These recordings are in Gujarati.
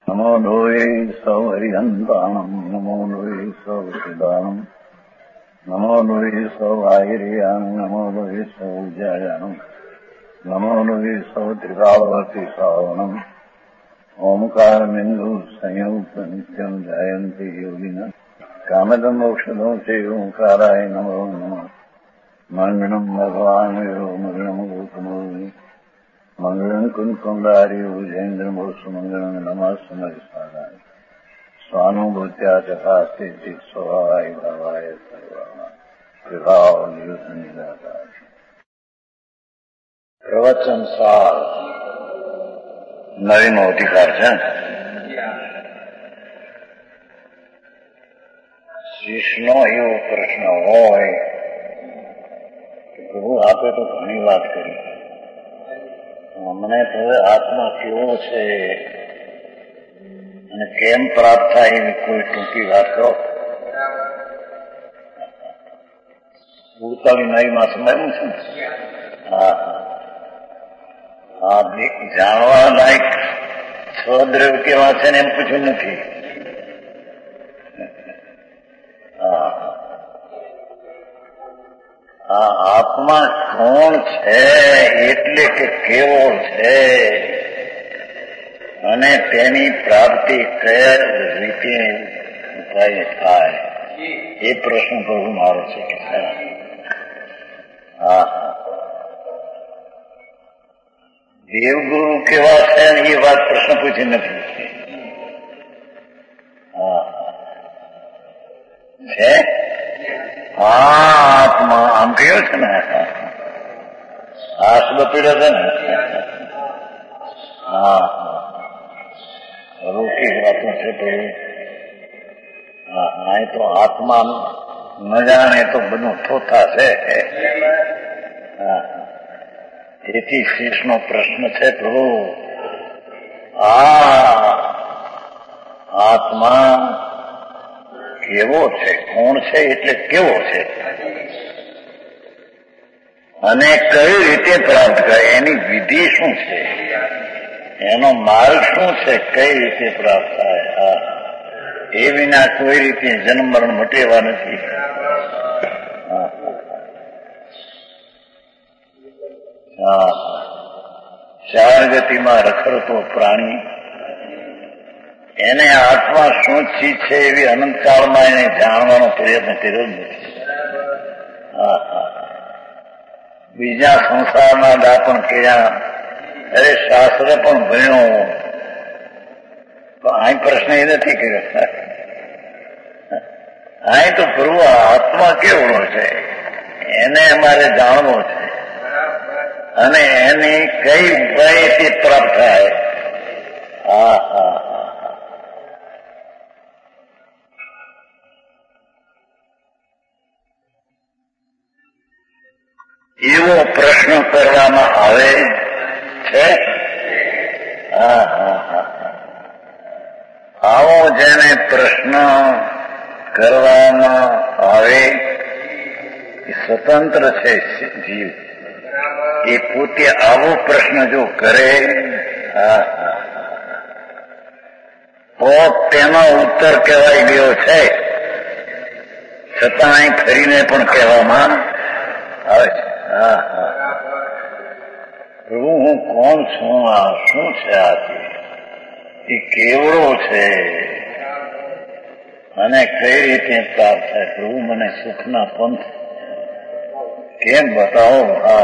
નમો લોહે સૌ હરિહંતાણમ નમો લોહે સૌ સિદાનમ નમો લોહે સૌ આયર્યાન નમો લોહે સૌ જયાનમ નમો લોહે સૌ ત્રિકાવતી સાવનમ ઓમકાર બિંદુ સંયુક્ત નિત્યમ જયંતી યોગિના કામદમ મોક્ષદો છે ઓંકારાય નમો નમઃ મંગળમ ભગવાન મંગળમ ગૌતમો મંગળમ કુંકુંડાર્યો જૈન્દ્રમો સુમંગળમ નમઃ સ્વાય સ્વાનુભૂત્યા ચકાસ્તે સ્વભાવાય ભાવાય સર્વા વિભાવ નિદાતા પ્રવચન સાર નવીનો અધિકાર છે. શિષ્યનો એવો પ્રશ્ન હોય કે પ્રભુ આપે તો ઘણી વાત કરી, અમને તો આત્મા કેવો છે અને કેમ પ્રાપ્ત થાય એવી કોઈ ટૂંકી વાત કરો. 49 માં સમજાયું છે ને. હા, જાણવા લાયક સ્વદ્રવ કેવા છે ને એમ પૂછ્યું નથી. આત્મા કોણ છે એટલે કે કેવો છે અને તેની પ્રાપ્તિ કયા રીતે ઉપાય થાય એ પ્રશ્ન પ્રભુ મારો છે. દેવગુરુ કેવા છે એ વાત પ્રશ્ન પૂછી નથી. છે આત્મા આમ કહ્યું છે ને, હાથ બપીડે છે ને. રોકી વાતો છે તો અહીં તો આત્મા ન જાણે તો બધું થોથા છે. તેથી શીશનો પ્રશ્ન છે પ્રભુ આત્મા કેવો છે, કોણ છે એટલે કેવો છે અને કઈ રીતે પ્રાપ્ત કરે, એની વિધિ શું છે, એનો માર્ગ શું છે, કઈ રીતે પ્રાપ્ત થાય. એ વિના કોઈ રીતે જન્મ મરણ મટેવા નથી. ચાર ગતિમાં રખડતો પ્રાણી એને આત્મા શું ચીજ છે એવી અનંતકાળમાં એને જાણવાનો પ્રયત્ન કર્યો જ નથી. બીજા સંસારના દાપણ કર્યા, અરે શાસ્ત્ર પણ ભણ્યો, અહીં પ્રશ્ન એ નથી કર્યો. અહીં તો પ્રભુ આત્મા કેવડો છે એને અમારે જાણવો છે અને એની કઈ ઉપાયથી પ્રાપ્ત થાય. એવો પ્રશ્ન કરવામાં આવે છે. આવો જેને પ્રશ્ન કરવામાં આવે એ સ્વતંત્ર છે જીવ. એ પોતે આવો પ્રશ્ન જો કરે તો તેનો ઉત્તર કહેવાય ગયો છે, છતાં અહીં ફરીને પણ કહેવામાં આવે છે. પ્રભુ હું કોણ છું, આ શું છે, આથી એ કેવડો છે અને કઈ રીતે પ્રાપ્ત થાય. પ્રભુ મને સુખના પંથ કેમ બતાવો.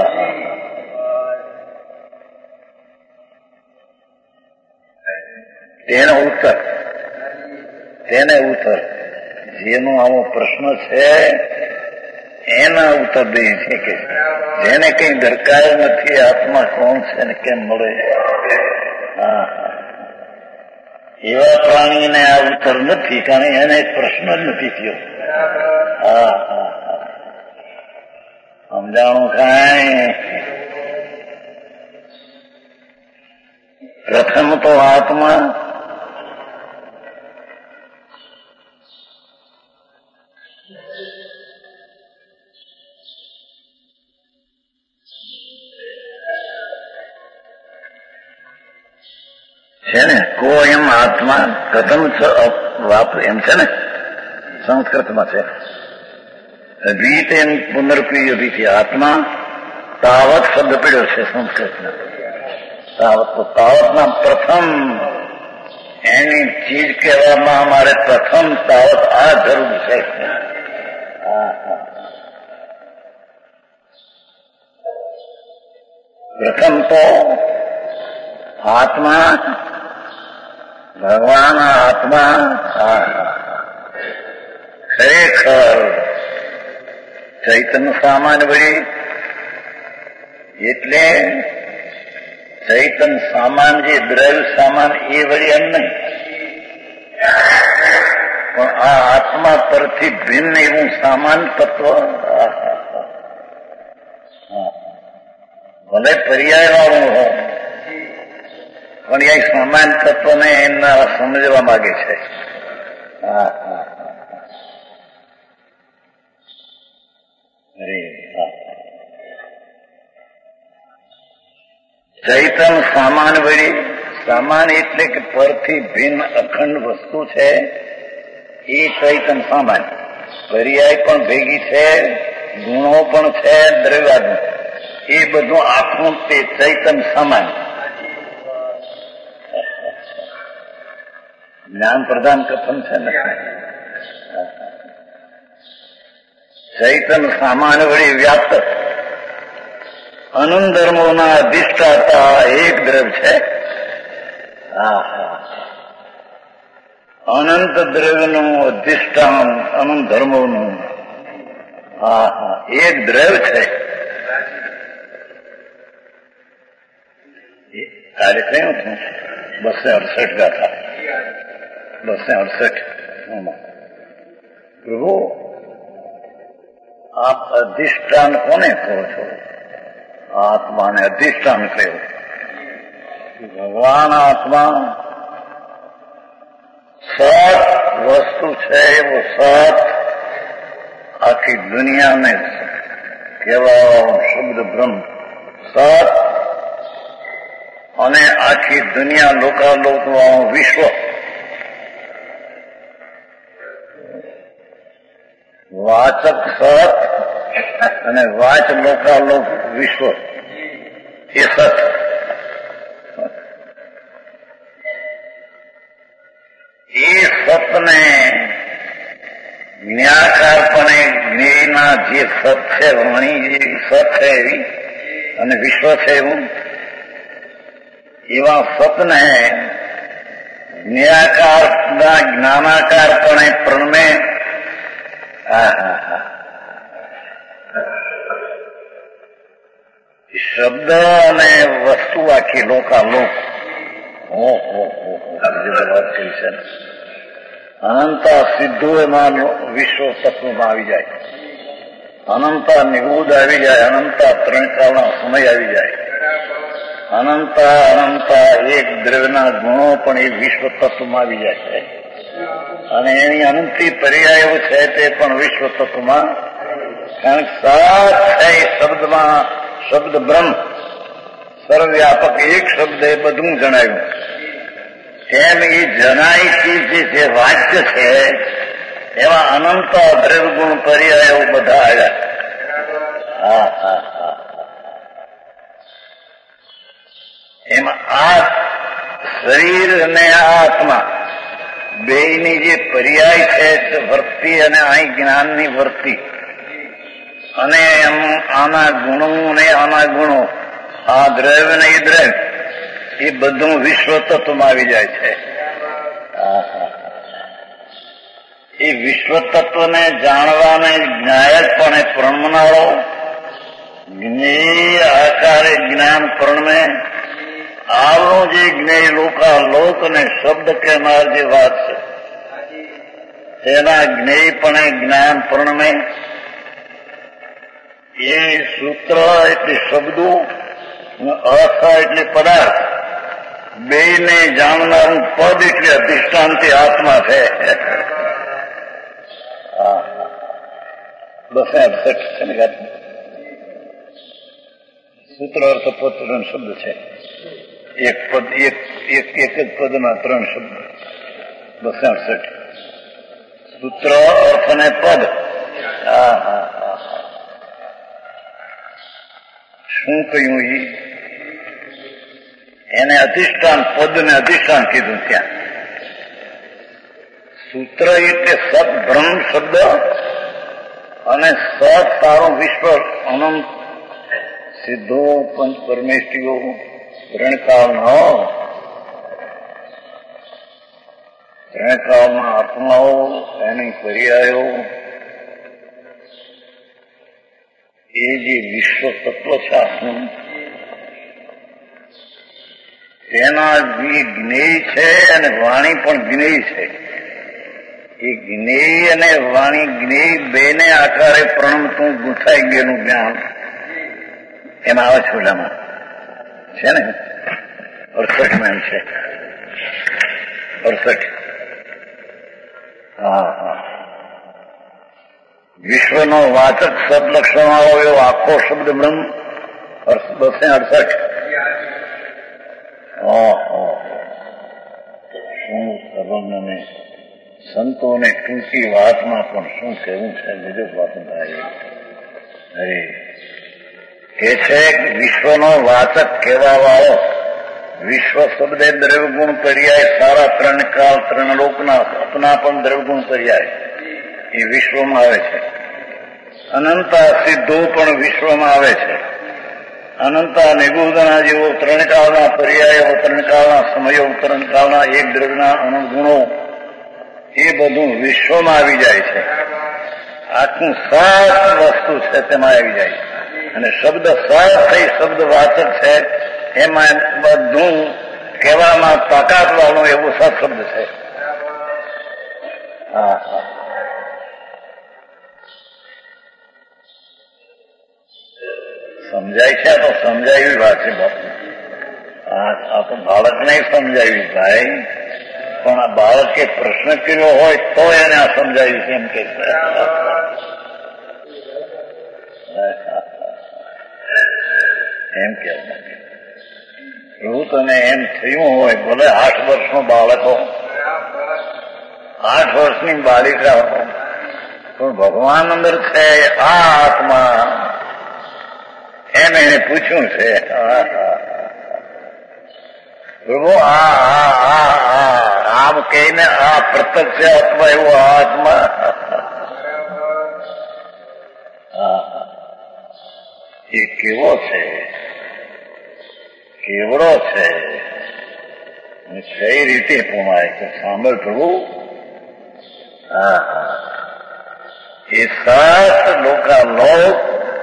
તેને ઉત્તર જેનો આવો પ્રશ્ન છે એના ઉત્તર દે છે કે જેને કઈ દરકાર નથી આત્મા કોણ છે ને કેમ મળે. એવા પ્રાણીને આ ઉત્તર નથી, કારણ એને પ્રશ્ન જ નથી થયો. સમજાણું કાંઈ. પ્રથમ તો આત્મા છે ને કોયમ આત્મા કથમ છ વાપર એમ છે ને સંસ્કૃતમાં છે. અભીતેન પુનર્પી અભીથી આત્મા તાવત શબ્દ પડ્યો છે સંસ્કૃતમાં. તાવત તો તાવતના પ્રથમ એની ચીજ કહેવામાં અમારે પ્રથમ તાવત આ જરૂર છે. પ્રથમ તો આત્મા ભગવાન આત્મા ખરેખર ચૈતન્ય સામાન વળી એટલે ચૈતન્ય સામાન જે દ્રવ્ય સામાન એ વળી એમ નહીં, પણ આ આત્મા પરથી ભિન્ન એવું સામાન તત્વ ભલે પર્યાય વાળું હોય પણ એ સમાન તત્વને એમના સમજવા માંગે છે. ચૈતન સામાન વળી સામાન એટલે કે પરથી ભિન્ન અખંડ વસ્તુ છે એ ચૈતન સામાન. પર્યાય પણ ભેગી છે, ગુણો પણ છે, દ્રવ્યાત્મક એ બધું આખું તે ચૈતન સામાન. જ્ઞાન પ્રધાન કથન છે ને ચૈતન સામાન વળી વ્યાપ્ત અનંત ધર્મોના અધિષ્ઠાતા એક દ્રવ્ય છે. અનંત દ્રવ્યનું અધિષ્ઠાન અનંત ધર્મોનું એક દ્રવ્ય છે. कार्य क्यों थे 268 गाथा 268 प्रभु आप अधिष्ठान कोने कहो छो? आत्मा ने अधिष्ठान कहो. भगवान आत्मा सात वस्तु है, वो सात आखी दुनिया में केवल शब्द ब्रह्म सात અને આખી દુનિયા લોકાલોકનું વિશ્વ વાચક સત અને વાચ લોકાલોક વિશ્વ એ સત. એ સતને જ્ઞાકારપણે જ્ઞેયના જે સત છે વાણી જેવી સત છે એવી અને વિશ્વ છે એવું એવા સતને નિરાકારના જ્ઞાનાકારપણે પ્રણમે શબ્દ અને વસ્તુ આખી લોકાલોક વાત કરી છે. અનંતા સિદ્ધો એમાં વિશ્વ તત્વમાં આવી જાય, અનંતા નિગૂઢ આવી જાય, અનંતા ત્રણ કાળના સમય આવી જાય, અનંતા એક દ્રવ્યના ગુણો પણ એ વિશ્વ તત્વમાં આવી જાય છે અને એની અનંતી પર્યાયો છે તે પણ વિશ્વ તત્વમાં. કારણ કે સાત છે શબ્દમાં શબ્દ બ્રહ્મ સર્વવ્યાપક એક શબ્દ એ બધું જણાવ્યું. એમ એ જણાયથી જે વાક્ય છે એવા અનંત દ્રવ્ય ગુણ પર્યાયો બધા આવ્યા. એમાં આ શરીર અને આ આત્મા બેયની જે પર્યાય છે વર્તી અને અહીં જ્ઞાનની વર્તી અને એમ આના ગુણો ને આના ગુણો આ દ્રવ્ય ને એ દ્રવ્ય એ બધું વિશ્વ તત્વમાં આવી જાય છે. એ વિશ્વ તત્વને જાણવાને જ્ઞાયકપણે પ્રણમનારો જ્ઞેય આકારે જ્ઞાન પ્રણમે આવનું જે જ્ઞેય લોકાલોક અને શબ્દ કહેનાર જે વાત છે તેના જ્ઞેયપણે જ્ઞાન પ્રણમે. એ સૂત્ર એટલે શબ્દો, અર્થ એટલે પદાર્થ, બેયને જાણનારું પદ એટલે અધિષ્ઠાનથી આત્મા છે. 268 સૂત્ર અર્થ પોતનો શબ્દ છે. એક પદ એક જ પદના 3 શબ્દ 268 સૂત્ર અર્થ અને પદ. શું કહ્યું એને અધિષ્ઠાન, પદને અધિષ્ઠાન કીધું. ત્યાં સૂત્ર એટલે સત બ્રહ્મ શબ્દ અને સત સારો વિશ્વ અનંત સિદ્ધો પંચ પરમેષ્ઠીઓ ત્રણકાળનો ત્રણકાળના આત્માઓ એની પર્યાયો એ જે વિશ્વ તત્વ છે આખું તેના જે જ્ઞેય છે અને વાણી પણ જ્ઞેય છે. એ જ્ઞેય અને વાણી જ્ઞેય બેને આકારે પ્રણમતું ગૂંથાઈ ગયેલું જ્ઞાન એમાં આવે છોડામાં છે ને 68 માં છે 68. વિશ્વનો વાચક સદલક્ષણ વાળો એવો આખો શબ્દ બ્રહ્મ 268. શું સર્વજ્ઞને સંતોને ટૂંકી વાતમાં પણ શું કહેવું છે બીજો વાત થાય. અરે કે છે વિશ્વનો વાચક કહેવા વાળો વિશ્વ શબ્દે દ્રવ્યગુણ પર્યાય સારા 3 કાળ 3 લોકના સપના પણ દ્રવ્યગુણ પર્યાય એ વિશ્વમાં આવે છે. અનંતા સિદ્ધો પણ વિશ્વમાં આવે છે. અનંતા નિગુદના જેવો 3 કાળના પર્યાયો 3 કાળના સમયો 3 કાળના એક દ્રવ્યના અનુગુણો એ બધું વિશ્વમાં આવી જાય છે. આખું સાત વસ્તુ છે તેમાં આવી જાય અને શબ્દ સાત થઈ શબ્દ વાચક છે એમાં બધું કહેવામાં તાકાત વાળું એવું સત શબ્દ છે. સમજાય છે. આ તો સમજાવી વાત છે બાપુ. આ તો બાળકને સમજાવી ભાઈ, પણ આ બાળકે પ્રશ્ન કર્યો હોય તો એને આ સમજાવ્યું છે એમ કે એમ કેવું એવું તને એમ થયું હોય ભલે 8 વર્ષનો બાળક હો 8 વર્ષની બાલિકા હો પણ ભગવાન અંદર છે આ આત્મા એમ એને પૂછ્યું છે. પ્રભુ આમ કહીને આ પ્રત્યક્ષ આત્મા એવો આત્મા એ કેવો છે, કેવડો છે, કઈ રીતે પુમાય છે સાંભળ પ્રભુ. એ 7 લોકાલોક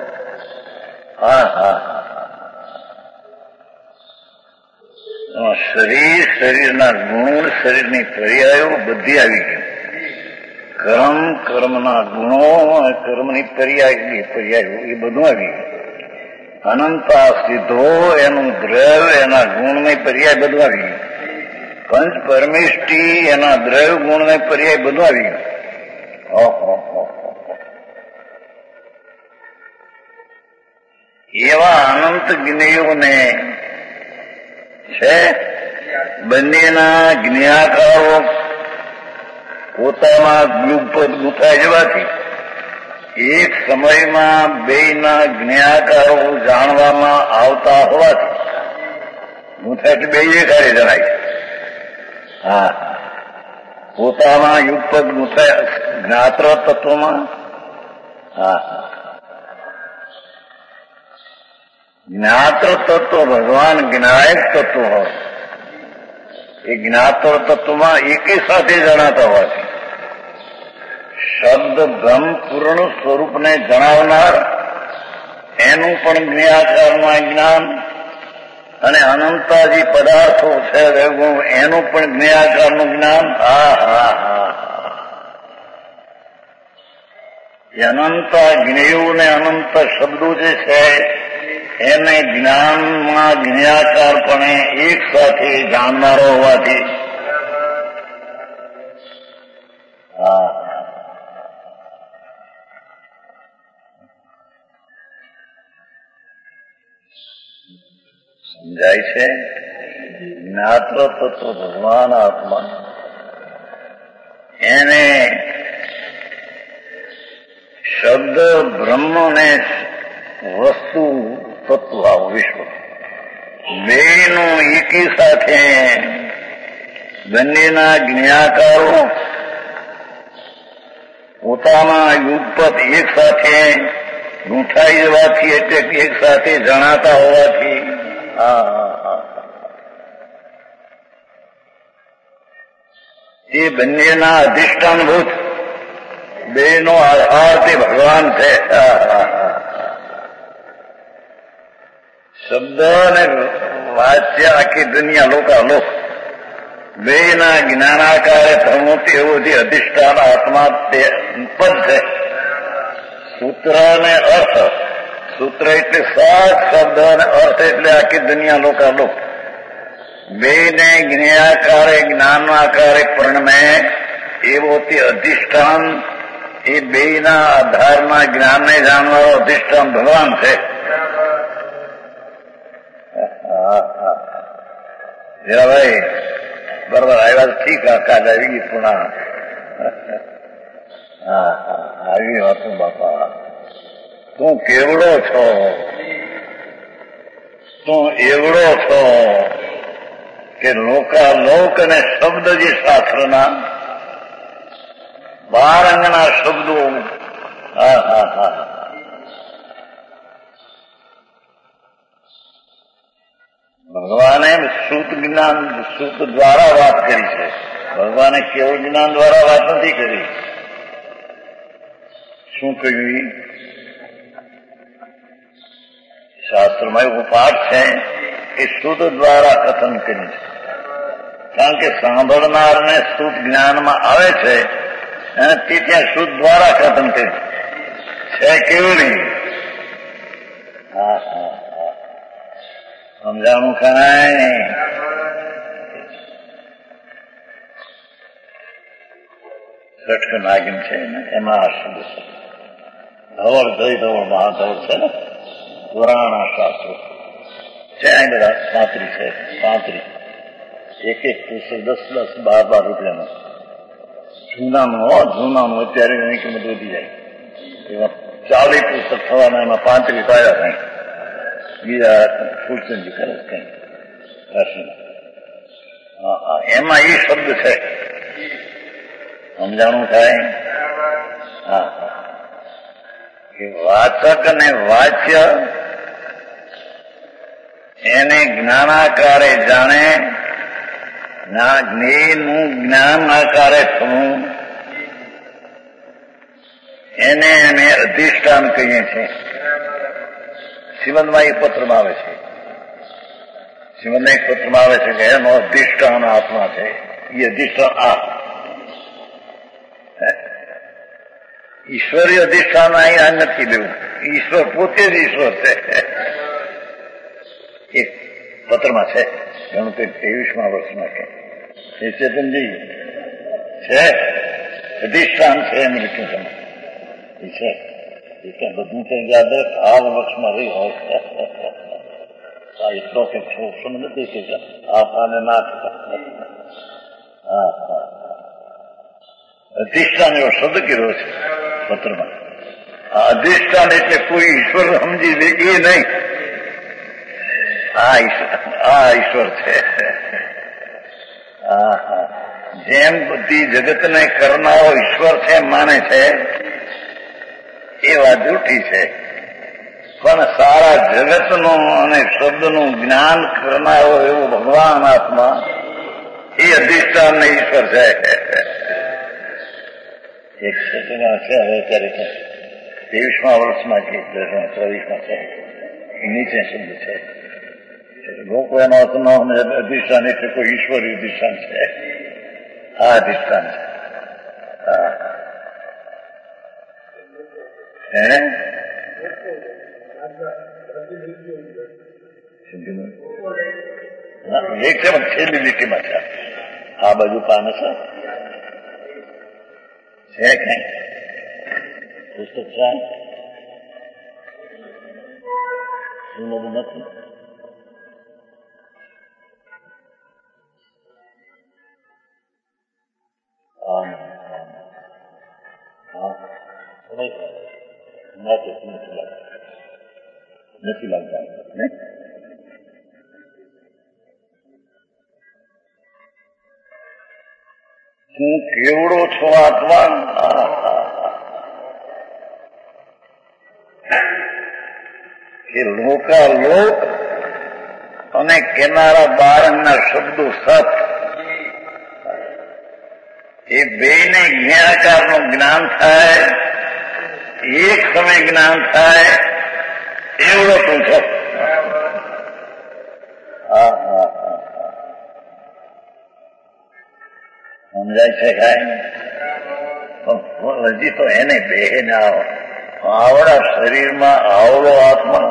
શરીર, શરીરના ગુણ, શરીરની પર્યાયો બધી આવી ગઈ. કર્મ, કર્મના ગુણો અને કર્મની પર્યાયો એ બધું આવી ગયું. અનંતા સિદ્ધો એનું દ્રવ્ય એના ગુણની પર્યાય બધું આવી ગયું. પંચ પરમેષ્ઠી એના દ્રવ્ય ગુણને પર્યાય બધું આવી ગયું. એવા અનંત જ્ઞેયોને છે બંનેના જ્ઞાકારો પોતામાં યુગપદ ગૂંથાઈ જવાથી એક સમયમાં બેયના જ્ઞાકારો જાણવામાં આવતા હોવાથી ગૂંથાય એટલે બે એકારે જણાય. પોતામાં યુગપદ ગૂંથાય જ્ઞાત્ર તત્વમાં. જ્ઞાત્ર તત્વ ભગવાન જ્ઞાયક તત્વ હોય એ જ્ઞાત્ર તત્વમાં એકે સાથે જણાતા હોવાથી શબ્દ બ્રહ્મ પૂર્ણ સ્વરૂપને જણાવનાર એનું પણ જ્ઞાકારમાં જ્ઞાન અને અનંતાજી પદાર્થો છે એનું પણ જ્ઞાકારનું જ્ઞાન. અનંતા જ્ઞેયો ને અનંત શબ્દો જે છે એને જ્ઞાનમાં જ્ઞાકારપણે એક સાથે જાણનારો હોવાથી સમજાય છે? જ્ઞાત્ર તત્વ ભગવાન આત્મા એને શબ્દ બ્રહ્મ ને વસ્તુ તત્વ વિશ્વ બેનું એકી સાથે બંનેના જ્ઞાકારો પોતાના યુગપત એક સાથે ગૂંથાઈ જવાથી એટલે એક સાથે જણાતા હોવાથી એ બંનેના અધિષ્ઠાનભૂત બેનો આધાર તે ભગવાન છે. શબ્દ અને વાચ્ય આખી દુનિયા લોકાલોક બેના જ્ઞાનાકારે થવું તેવું જે અધિષ્ઠાન આત્મા તે પદ છે. સૂત્ર અને અર્થ, સૂત્ર એટલે સાત શબ્દ અને અર્થ એટલે આખી દુનિયા લોકાલોક બેને જ્ઞાનાકારે જ્ઞાનાકારે પરણમે એવો તે અધિષ્ઠાન એ બેના આધારના જ્ઞાનને જાણવાળો અધિષ્ઠાન ભગવાન છે. હીરાભાઈ બરોબર આવ્યા તો ઠીક, કાજ આવી ગઈ પુણા. આવી હતું બાપા. તું કેવડો છો, તું એવડો છો કે લોકાલોક અને શબ્દ જે શાસ્ત્રના 12 અંગના શબ્દો ભગવાને શ્રુત જ્ઞાન શ્રુત દ્વારા વાત કરી છે. ભગવાને કેવળ જ્ઞાન દ્વારા વાત નથી કરી. શું કહ્યું? શાસ્ત્રમાં એવો પાઠ છે કે શ્રુત દ્વારા કથન કર્યું છે. કારણ કે સાંભળનારને શ્રુત જ્ઞાનમાં આવે છે અને તે ત્યાં શુદ્ધ દ્વારા કથન કર્યું છે. કેવડી સમજાણું કાંઈ રટક નાગિન છે ને એમાં આ શબ્દ છે. ધવળ જય ધવળ મહાધવળ છે ને પુરાણા શાસ્ત્રો છે. અહીં બધા 35 છે. એક પુસ્તક 10-10, 12 રૂપિયાનું જૂનાનું અત્યારે એની કિંમત વધી જાય. એમાં 40 પુસ્તક થવાના, એમાં 35 આવ્યા કઈ બીજા ફૂલચંદજી કરે કઈ એમાં એ શબ્દ છે. સમજાણું થાય? કે વાચક અને વાચ્ય એને જ્ઞાનાકારે જાણે, જ્ઞેયનું જ્ઞાન આકારે થવું એને અમે અધિષ્ઠાન કહીએ છીએ. શ્રીમદમાં એક પત્રમાં આવે છે, શ્રીમદના એક પત્રમાં આવે છે કે એનો અધિષ્ઠાન આત્મા છે. એ અધિષ્ઠાન ઈશ્વરીય અધિષ્ઠાન અહીં નથી લેવું. ઈશ્વર પોતે જ ઈશ્વર છે. એક પત્રમાં છે, ઘણું કંઈક 23મા વર્ષમાં કે એ ચેતનજી છે અધિષ્ઠાન છે એમ લખ્યું તમે એ છે. એ બધું કંઈ યાદ આ વર્ષમાં રહી હોય એટલો કે છોકરો નથી કે આને ના અધિષ્ઠાન એવો શબ્દ કર્યો છે પત્રમાં. આ અધિષ્ઠાન એટલે કોઈ ઈશ્વર સમજી લે એ નહીં. આ ઈશ્વર છે. જેમ બધી જગતને કરનારો ઈશ્વર છે માને છે એ વાત જૂઠી છે. પણ સારા જગતનું અને શબ્દનું જ્ઞાન કરનારો એવો ભગવાન આત્મા એ અધિષ્ઠાન ને ઈશ્વર છે. એક સચના છે હવે અત્યારે 23મા વર્ષમાં કે 23મા છે નીચે શબ્દ છે. લોકો એનો અર્થ ન અધિષ્ઠાન એટલે કોઈ ઈશ્વરી અધિષ્ઠાન છે. આ અધિષ્ઠાન છે. એક છે છેલ્લી લીટીમાં છે. આ બાજુ પાને છે કઈ પુસ્તક છે નથી. નથી લાગતા ને? હું કેવડો છું આત્મા. એ લોકાલોક અને કેનારા બારના શબ્દો સત, એ બેને જ્ઞાકારનું જ્ઞાન થાય, એક સમય જ્ઞાન થાય એવડો તું છો. સમજાય છે કાંઈ? હજી તો એને બે ના આવડા શરીરમાં આવડો આત્મા.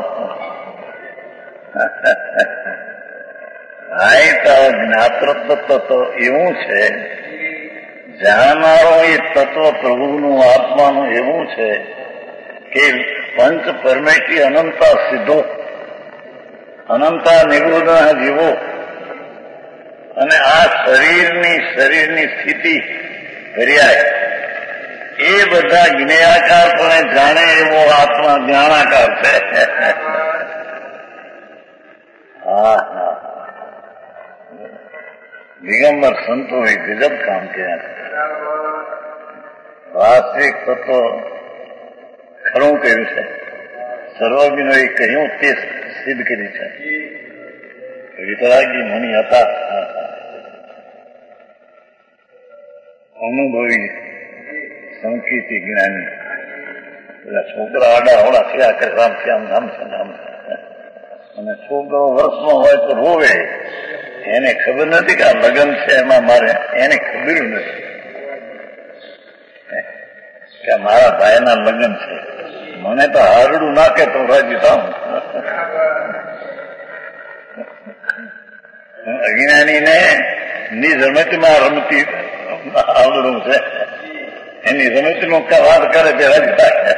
જ્ઞાતૃત્વ તો એવું છે, જાણનારો એ તત્વ પ્રભુનું આત્માનું એવું છે કે પંચ પરમેટી અનંતા સિદ્ધો, અનંતા નિરોધના જીવો અને આ શરીરની સ્થિતિ પર્યાય એ બધા જ્ઞેયાકારપણે જાણે એવો આત્મા જ્ઞાનાકાર છે. દિગંબર સંતોએ ગજબ કામ કર્યા. વાસ્તવિક તત્વ ખરું કર્યું છે, સર્વજ્ઞોએ કહ્યું તે સિદ્ધ કર્યું છે. વિતરાગી મુનિ હતા, અનુભવી સંકેતી જ્ઞાની. પેલા છોકરા આડા હોડા થયા કરે, રામ છે આમ નામ છે નામ છે, અને છોકરો વર્ષમાં હોય તો રોવે. એને ખબર નથી કે આ લગ્ન છે એમાં મારે, એને ખબર નથી કે મારા ભાઈના લગ્ન છે. મને તો હારડું નાખે તો રાજી થાઉં. અજ્ઞાનીને ની રમતમાં રમતી આવડું છે, એની રમતમાં વાત કરે તે રાજી થાય.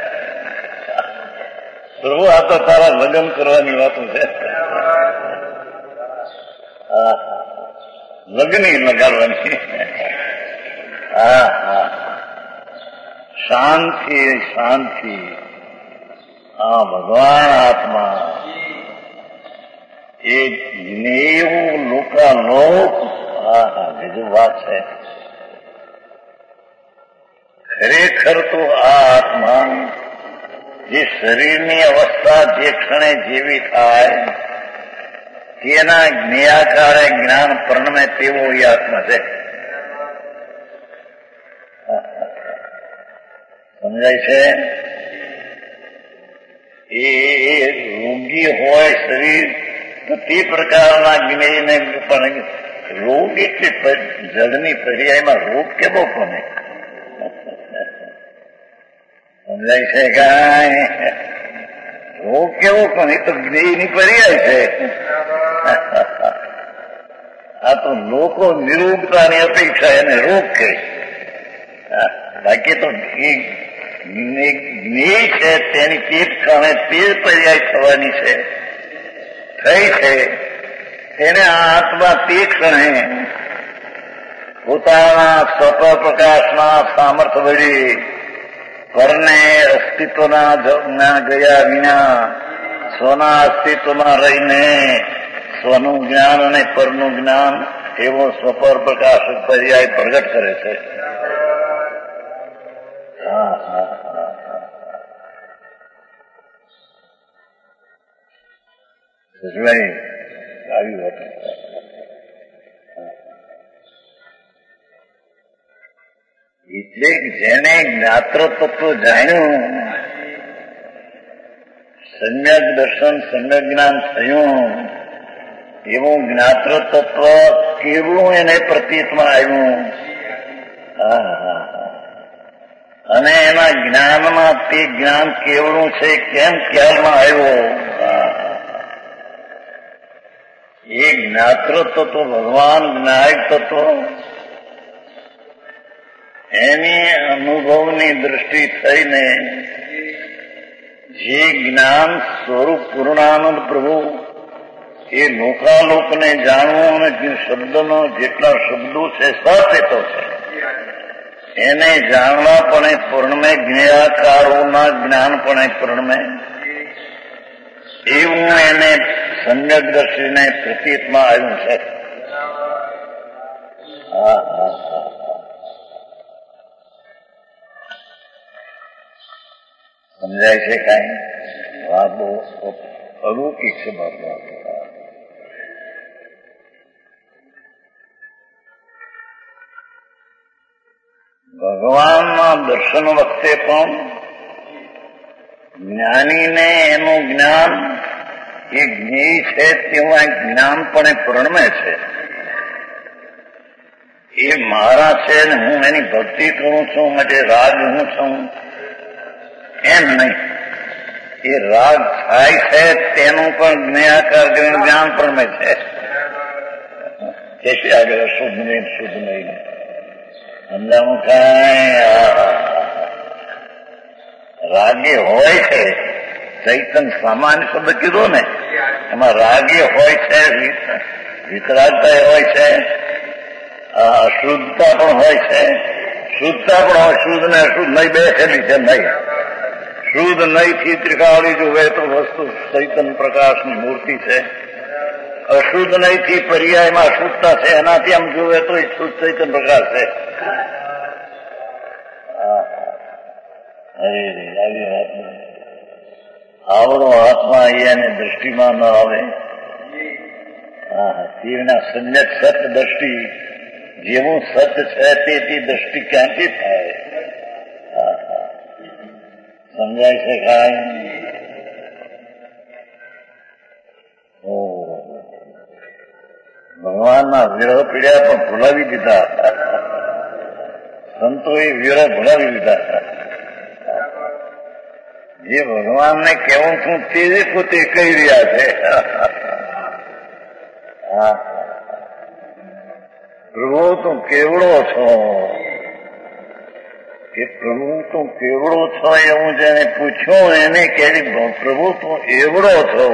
પ્રભુ આ તો તારા લગ્ન કરવાની વાતો છે. લગ્ની લગાડવાની. શાંતિ શાંતિ. ભગવાન આત્મા એ જ્ઞેયું લોકાલોક. બીજું વાત છે, ખરેખર તો આ આત્મા જે શરીરની અવસ્થા જે ક્ષણે જેવી થાય તેના જ્ઞેયાકારે જ્ઞાન પરણમે તેવો એ આત્મા છે. સમજાય છે? એ રોગી હોય શરીર તો તે પ્રકારના જ્ઞેયને પણ રોગ એટલે જળની પર્યાયમાં રોગ કેવો કોને સમજાય છે? કાંઈ રોગ કેવો કોને? એ તો જ્ઞેયની પર્યાય છે. આ તો લોકો નિરોગતાની અપેક્ષા એને રોગ કહે. બાકી તો જ્ઞેય છે તેની પેટ કારણે તે પર્યાય થવાની છે, થઈ છે. તેને આ આત્મા તે ક્ષણે પોતાના સ્વપ પ્રકાશના સામર્થ્ય વડે પરને અસ્તિત્વના ગયા વિના સ્વના અસ્તિત્વમાં રહીને સ્વનું જ્ઞાન અને પરનું જ્ઞાન એવો સ્વપર પ્રકાશ પર્યાય પ્રગટ કરે છે. આવી વાત એટલે જેને જ્ઞાતૃત્વ જાણ્યું, સમ્યક દર્શન સમ્યક જ્ઞાન થયું, એવું જ્ઞાતૃત્વ કેવું એને પ્રતીતમાં આવ્યું. અને એના જ્ઞાનમાં તે જ્ઞાન કેવડું છે કેમ ખ્યાલમાં આવ્યો. એ જ્ઞાતૃત્વ તો ભગવાન જ્ઞાયક તત્વ એની અનુભવની દ્રષ્ટિ થઈને જે જ્ઞાન સ્વરૂપ પૂર્ણાનંદ પ્રભુ એ લોકાલોકને જાણવું અને શબ્દનો જેટલા શબ્દો છે સચેતો છે એને જાણવા પણ પૂર્ણ में જ્ઞેયાકારોના જ્ઞાન પણ પૂર્ણ में એવું એને સમ્યક દ્રષ્ટિને પ્રતીતમાં આવ્યું છે. સમજાય છે કઈ? વાત બહુ અલૌકિક છે. ભગવાનના દર્શન વખતે પણ જ્ઞાનીને એનું જ્ઞાન એ જ્ઞેય છે તેવું જ્ઞાન પણ એ પ્રણમે છે. એ મારા છે ને હું એની ભક્તિ કરું છું માટે રાગ હું છું એમ નહીં. એ રાગ થાય છે તેનું પણ જ્ઞેયાકાર જ્ઞાન પ્રણમે છે. તેથી આગળ શુદ્ધ નહીં શુદ્ધ નહીં સમજાવું કઈ રાગે હોય છે. ચૈતન સામાન્ય શબ્દ કીધો ને એમાં રાગે હોય છે, વિતરાગતા હોય છે, અશુદ્ધતા પણ હોય છે. શુદ્ધતા પણ હોય. શુદ્ધ ને અશુદ્ધ નહીં બેસેલી છે. નહીં શુદ્ધ નહીંથી ત્રિકાળી જુએ તો વસ્તુ ચૈતન પ્રકાશની મૂર્તિ છે. અશુદ્ધ નહીંથી પર્યાયમાં અશુદ્ધતા છે. એનાથી આમ જુએ તો એ શુદ્ધ ચૈતન પ્રકાશ છે. આવડો આત્મા અહીંયાને દ્રષ્ટિમાં ન આવે. શિવના સમ્યક સત દ્રષ્ટિ જેવું સત છે તેથી દ્રષ્ટિ ક્યાંથી થાય? સમજાય છે કાંઈ? ભગવાનના વિરહ પીડ્યા પણ ભૂલાવી દીધા. સંતોએ વિરહ ભૂલાવી દીધા. જે ભગવાનને કેવું છું તે પોતે કહી રહ્યા છે. પ્રભુ તું કેવડો છો, કે પ્રભુ તું કેવડો છો એવું જેને પૂછ્યું એને કહે પ્રભુ તું એવડો છો.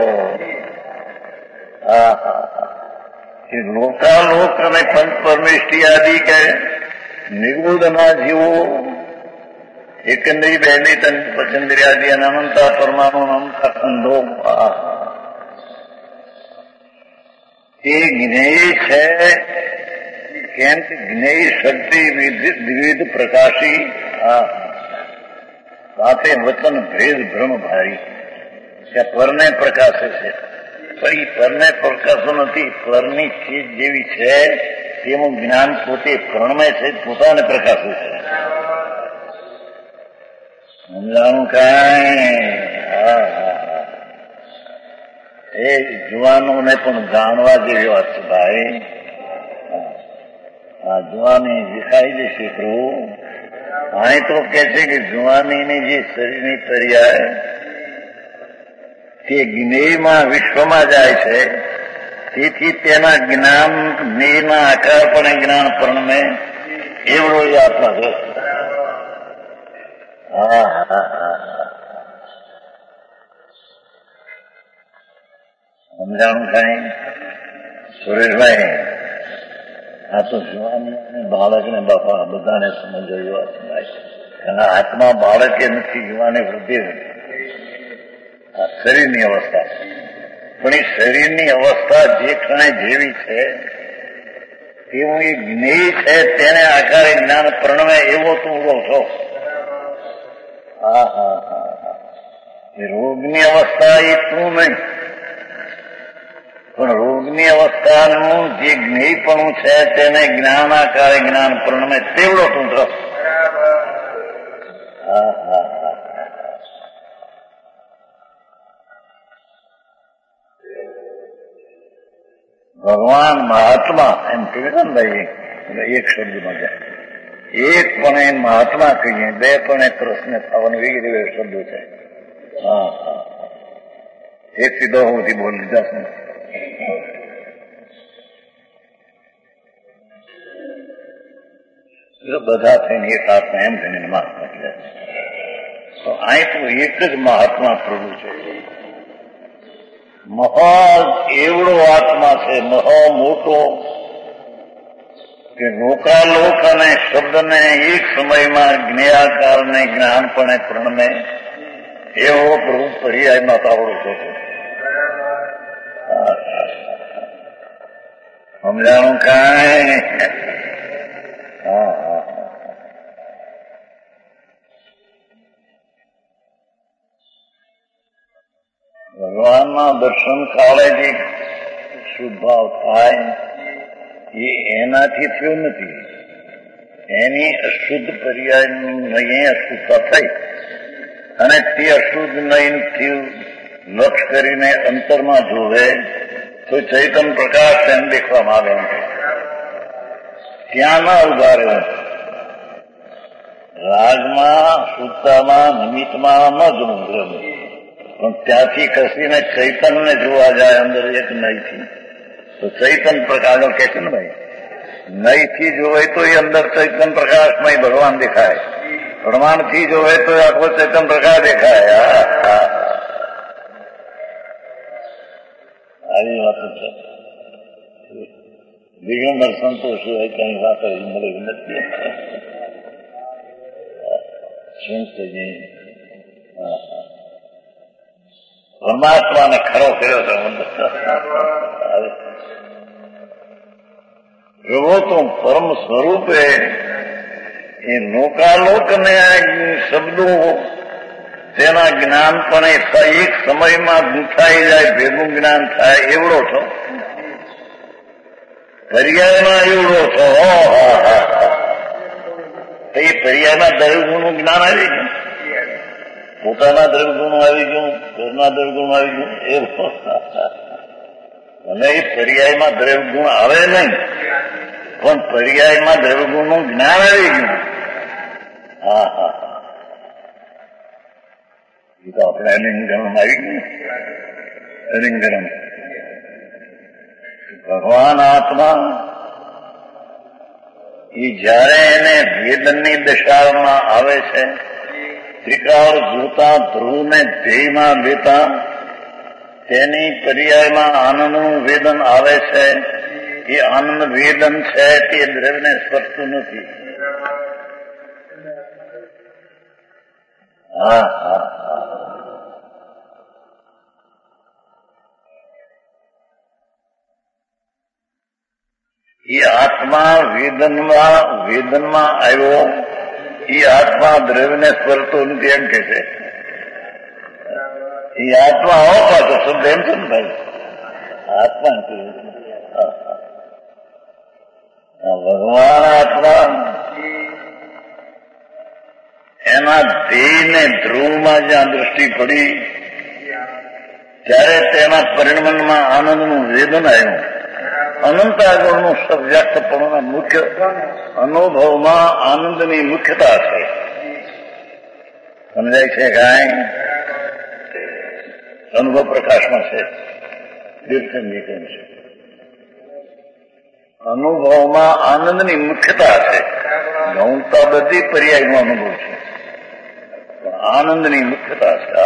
એ લોકાલોક અને પંચ પરમેષ્ઠી આદિ કે નિર્બોધના જીવો એકંદરી બેની તન પચંદ્રિયાદિ અને અનંતા પરમાણુ અનંતા ખંડો એ જ્ઞેય છે. કેમ કે જ્ઞેય શક્તિ વિવિધ પ્રકાશી સાથે વચન ભેદ ભ્રમ ભારી ત્યાં પરને પ્રકાશે છે. પણ એ પરને પ્રકાશો નથી. પરની ચીજ જેવી છે તેનું જ્ઞાન પોતે પ્રણમે છે, પોતાને પ્રકાશે છે. સમજાણું કઈ? એ જુવાનોને પણ જાણવા જેવી વાત છે ભાઈ. જુવાની દેખાઈ જશે પ્રભુ. અહીં તો કે છે કે જુવાનીની જે શરીરની પર્યાય તે જ્ઞેયમાં વિશ્વમાં જાય છે. તેથી તેના જ્ઞાન જ્ઞેયના આકાર પણ જ્ઞાન પ્રણમે એવડો એ આત્મા છે. સમજાણું કઈ? સુરેશભાઈ આ તો જુવાની બાળકને બાપા બધાને સમજાવ્યું સમજાય. એના હાથમાં બાળકે નથી, જુવાની વૃદ્ધિ શરીરની અવસ્થા. પણ એ શરીરની અવસ્થા જે ક્ષણે જેવી છે તેવું એ જ્ઞેય છે તેને આકારે જ્ઞાન પ્રણમે એવો તું ઉડો છો. રોગની અવસ્થા એ તું નહીં, પણ રોગની અવસ્થાનું જે જ્ઞેયપણું છે તેને જ્ઞાન આકારે જ્ઞાન પ્રણમે તેવડો તું દ્રસ. ભગવાન મહાત્મા એમ કહીએ ને એક શબ્દમાં જાય. એક પણ એ મહાત્મા કહીએ, બે પણ એ કૃષ્ણ થવાનું વગેરે શબ્દો છે. એક થી 10 સુધી બોલી લીધા છે. બધા થઈને એક આત્મા એમ થઈને મહાત્મા છે. તો અહીં તો એક જ મહાત્મા પ્રભુ છે. મહા એવડો આત્મા છે, મહા મોટો, કે લોકાલોક અને શબ્દને એક સમયમાં જ્ઞેયાકારને જ્ઞાનપણે પ્રણમે એવો પ્રભુ પર્યાયમાં તાવડો થતો. સમજાણું કાંઈ? ભગવાનના દર્શન કાળે જે શુદ્ધ ભાવ થાય એ એનાથી થયું નથી. એની અશુદ્ધ પર્યાયની અશુદ્ધતા થઈ અને તે અશુદ્ધ નયનથી લક્ષ કરીને અંતરમાં જોવે તો ચૈતન પ્રકાશ એમ દેખવામાં આવે. ત્યાં ના ઉભા રહ્યો. રાગમાં, શુદ્ધતામાં, નિમિત્તમાં ન જોવું ગમે, પણ ત્યાંથી ખસીને ચૈતનને જોવા જાય અંદર એક નયથી, તો ચૈતન પ્રકાશ કે છે ને ભાઈ, નયથી જોવે તો એ અંદર ચૈતન પ્રકાશમય ભગવાન દેખાય, પ્રમાણથી જોવે તો આખો ચૈતન પ્રકાશ દેખાય. આવી વાત છે. દિગંબર સંતોષ હોય કઈ વાત મળી નથી. શું છે પરમાત્માને ખરો કર્યો છે પ્રભુ તો પરમ સ્વરૂપે એ લોકાલોકને શબ્દો તેના જ્ઞાન પણ એક સમયમાં ગૂંથાઈ જાય, ભેગું જ્ઞાન થાય એવડો છો. પર્યાયમાં એવડો છો. એ પર્યાયમાં દરેક ગુણનું જ્ઞાન આવી ગયું, પોતાના દ્રવ્યગુણ આવી ગયું, ઘરના દ્રવ્યગુણ આવી ગયું એવું. અને એ પર્યાયમાં દ્રવ્યગુણ આવે નહીં, પણ પર્યાયમાં દ્રવ્યગુણનું જ્ઞાન આવી ગયું. એ તો આપણે અલિંગનમાં આવી ગયું. અલિંગન ભગવાન આત્મા એ જયારે એને વેદનની દશામાં આવે છે, ત્રિકાળ જોતા ધ્રુવને ધ્યેયમાં લેતા તેની પર્યાયમાં આનંદનું વેદન આવે છે. એ આનંદ વેદન છે તે દ્રવ્યને સ્પર્શતું નથી. એ આત્મા વેદનમાં આવ્યો, એ આત્મા દ્રવ્યને સ્પર્શતો નથી એમ કે છે. એ આત્મા હો પાછો શબ્દ એમ છે ને ભાઈ, આત્મા ભગવાન આત્મા એના દેહને ધ્રુવમાં જ્યાં દ્રષ્ટિ પડી ત્યારે તેના પરિણમનમાં આનંદનું વેદન આવ્યું. અનંતાગુણનું સવ્યાક્તપણુના મુખ્ય અનુભવમાં આનંદની મુખ્યતા છે. સમજાય છે કાંઈ? અનુભવ પ્રકાશમાં છે. દીર્ઘની કેમ છે? અનુભવમાં આનંદની મુખ્યતા છે. ગૌણતા બધી પર્યાયનો અનુભવ છે, પણ આનંદની મુખ્યતા છે.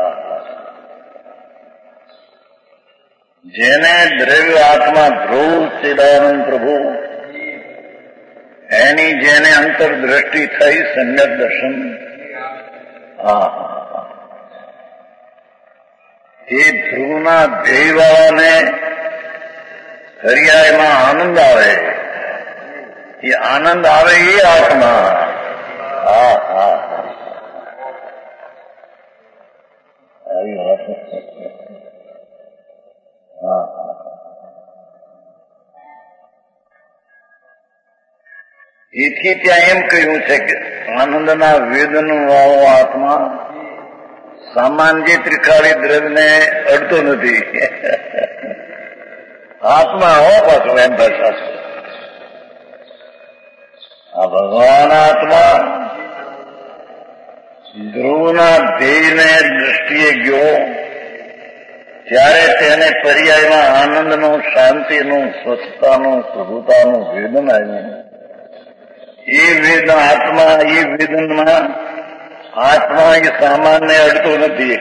જેને દ્રવ્ય આત્મા ધ્રુવ ચિદાનંદ પ્રભુ એની જેને અંતરદ્રષ્ટિ થઈ સમ્યક દર્શન, એ ધ્રુવના ધ્યેયવાળાને પર્યાયમાં આનંદ આવે. એ આનંદ આવે એ આત્મા. આવી વાત. એથી ત્યાં એમ કહ્યું છે કે આનંદના વેદન વાળો આત્મા સામાન્ય ત્રિકાળી દ્રવ્યને અડતો નથી. આત્મા હો પાછો એમ ભાષા છે. આ ભગવાન આત્મા ધ્રુવના ધ્યેયને દ્રષ્ટિએ ગયો ત્યારે તેને પર્યાયમાં આનંદનું, શાંતિનું, સ્વચ્છતાનું, પ્રભુતાનું વેદન આવ્યું. એ વેદન આત્મા, એ વેદનમાં આત્મા એ સામાન્ય અડતો નથી.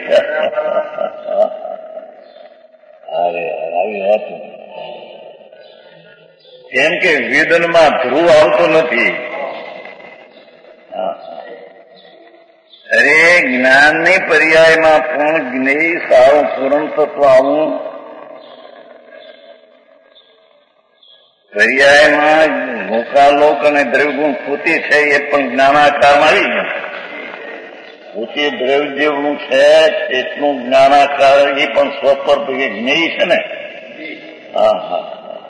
અરે આવી વાત. કેમ કે વેદનમાં ધ્રુવ આવતો નથી. અરે જ્ઞાનની પર્યાયમાં પણ જ્ઞેય સારું પૂર્ણ તત્વ આવું પર્યાયમાં લોકાલોક અને દ્રવ્યગુણ પોતે છે એ પણ જ્ઞાનાકારમાં આવી ગયું. પોતે દ્રવ્ય જેવું છે એટલું જ્ઞાનાકાર એ પણ સ્વપર જ્ઞેય છે ને. હા હા,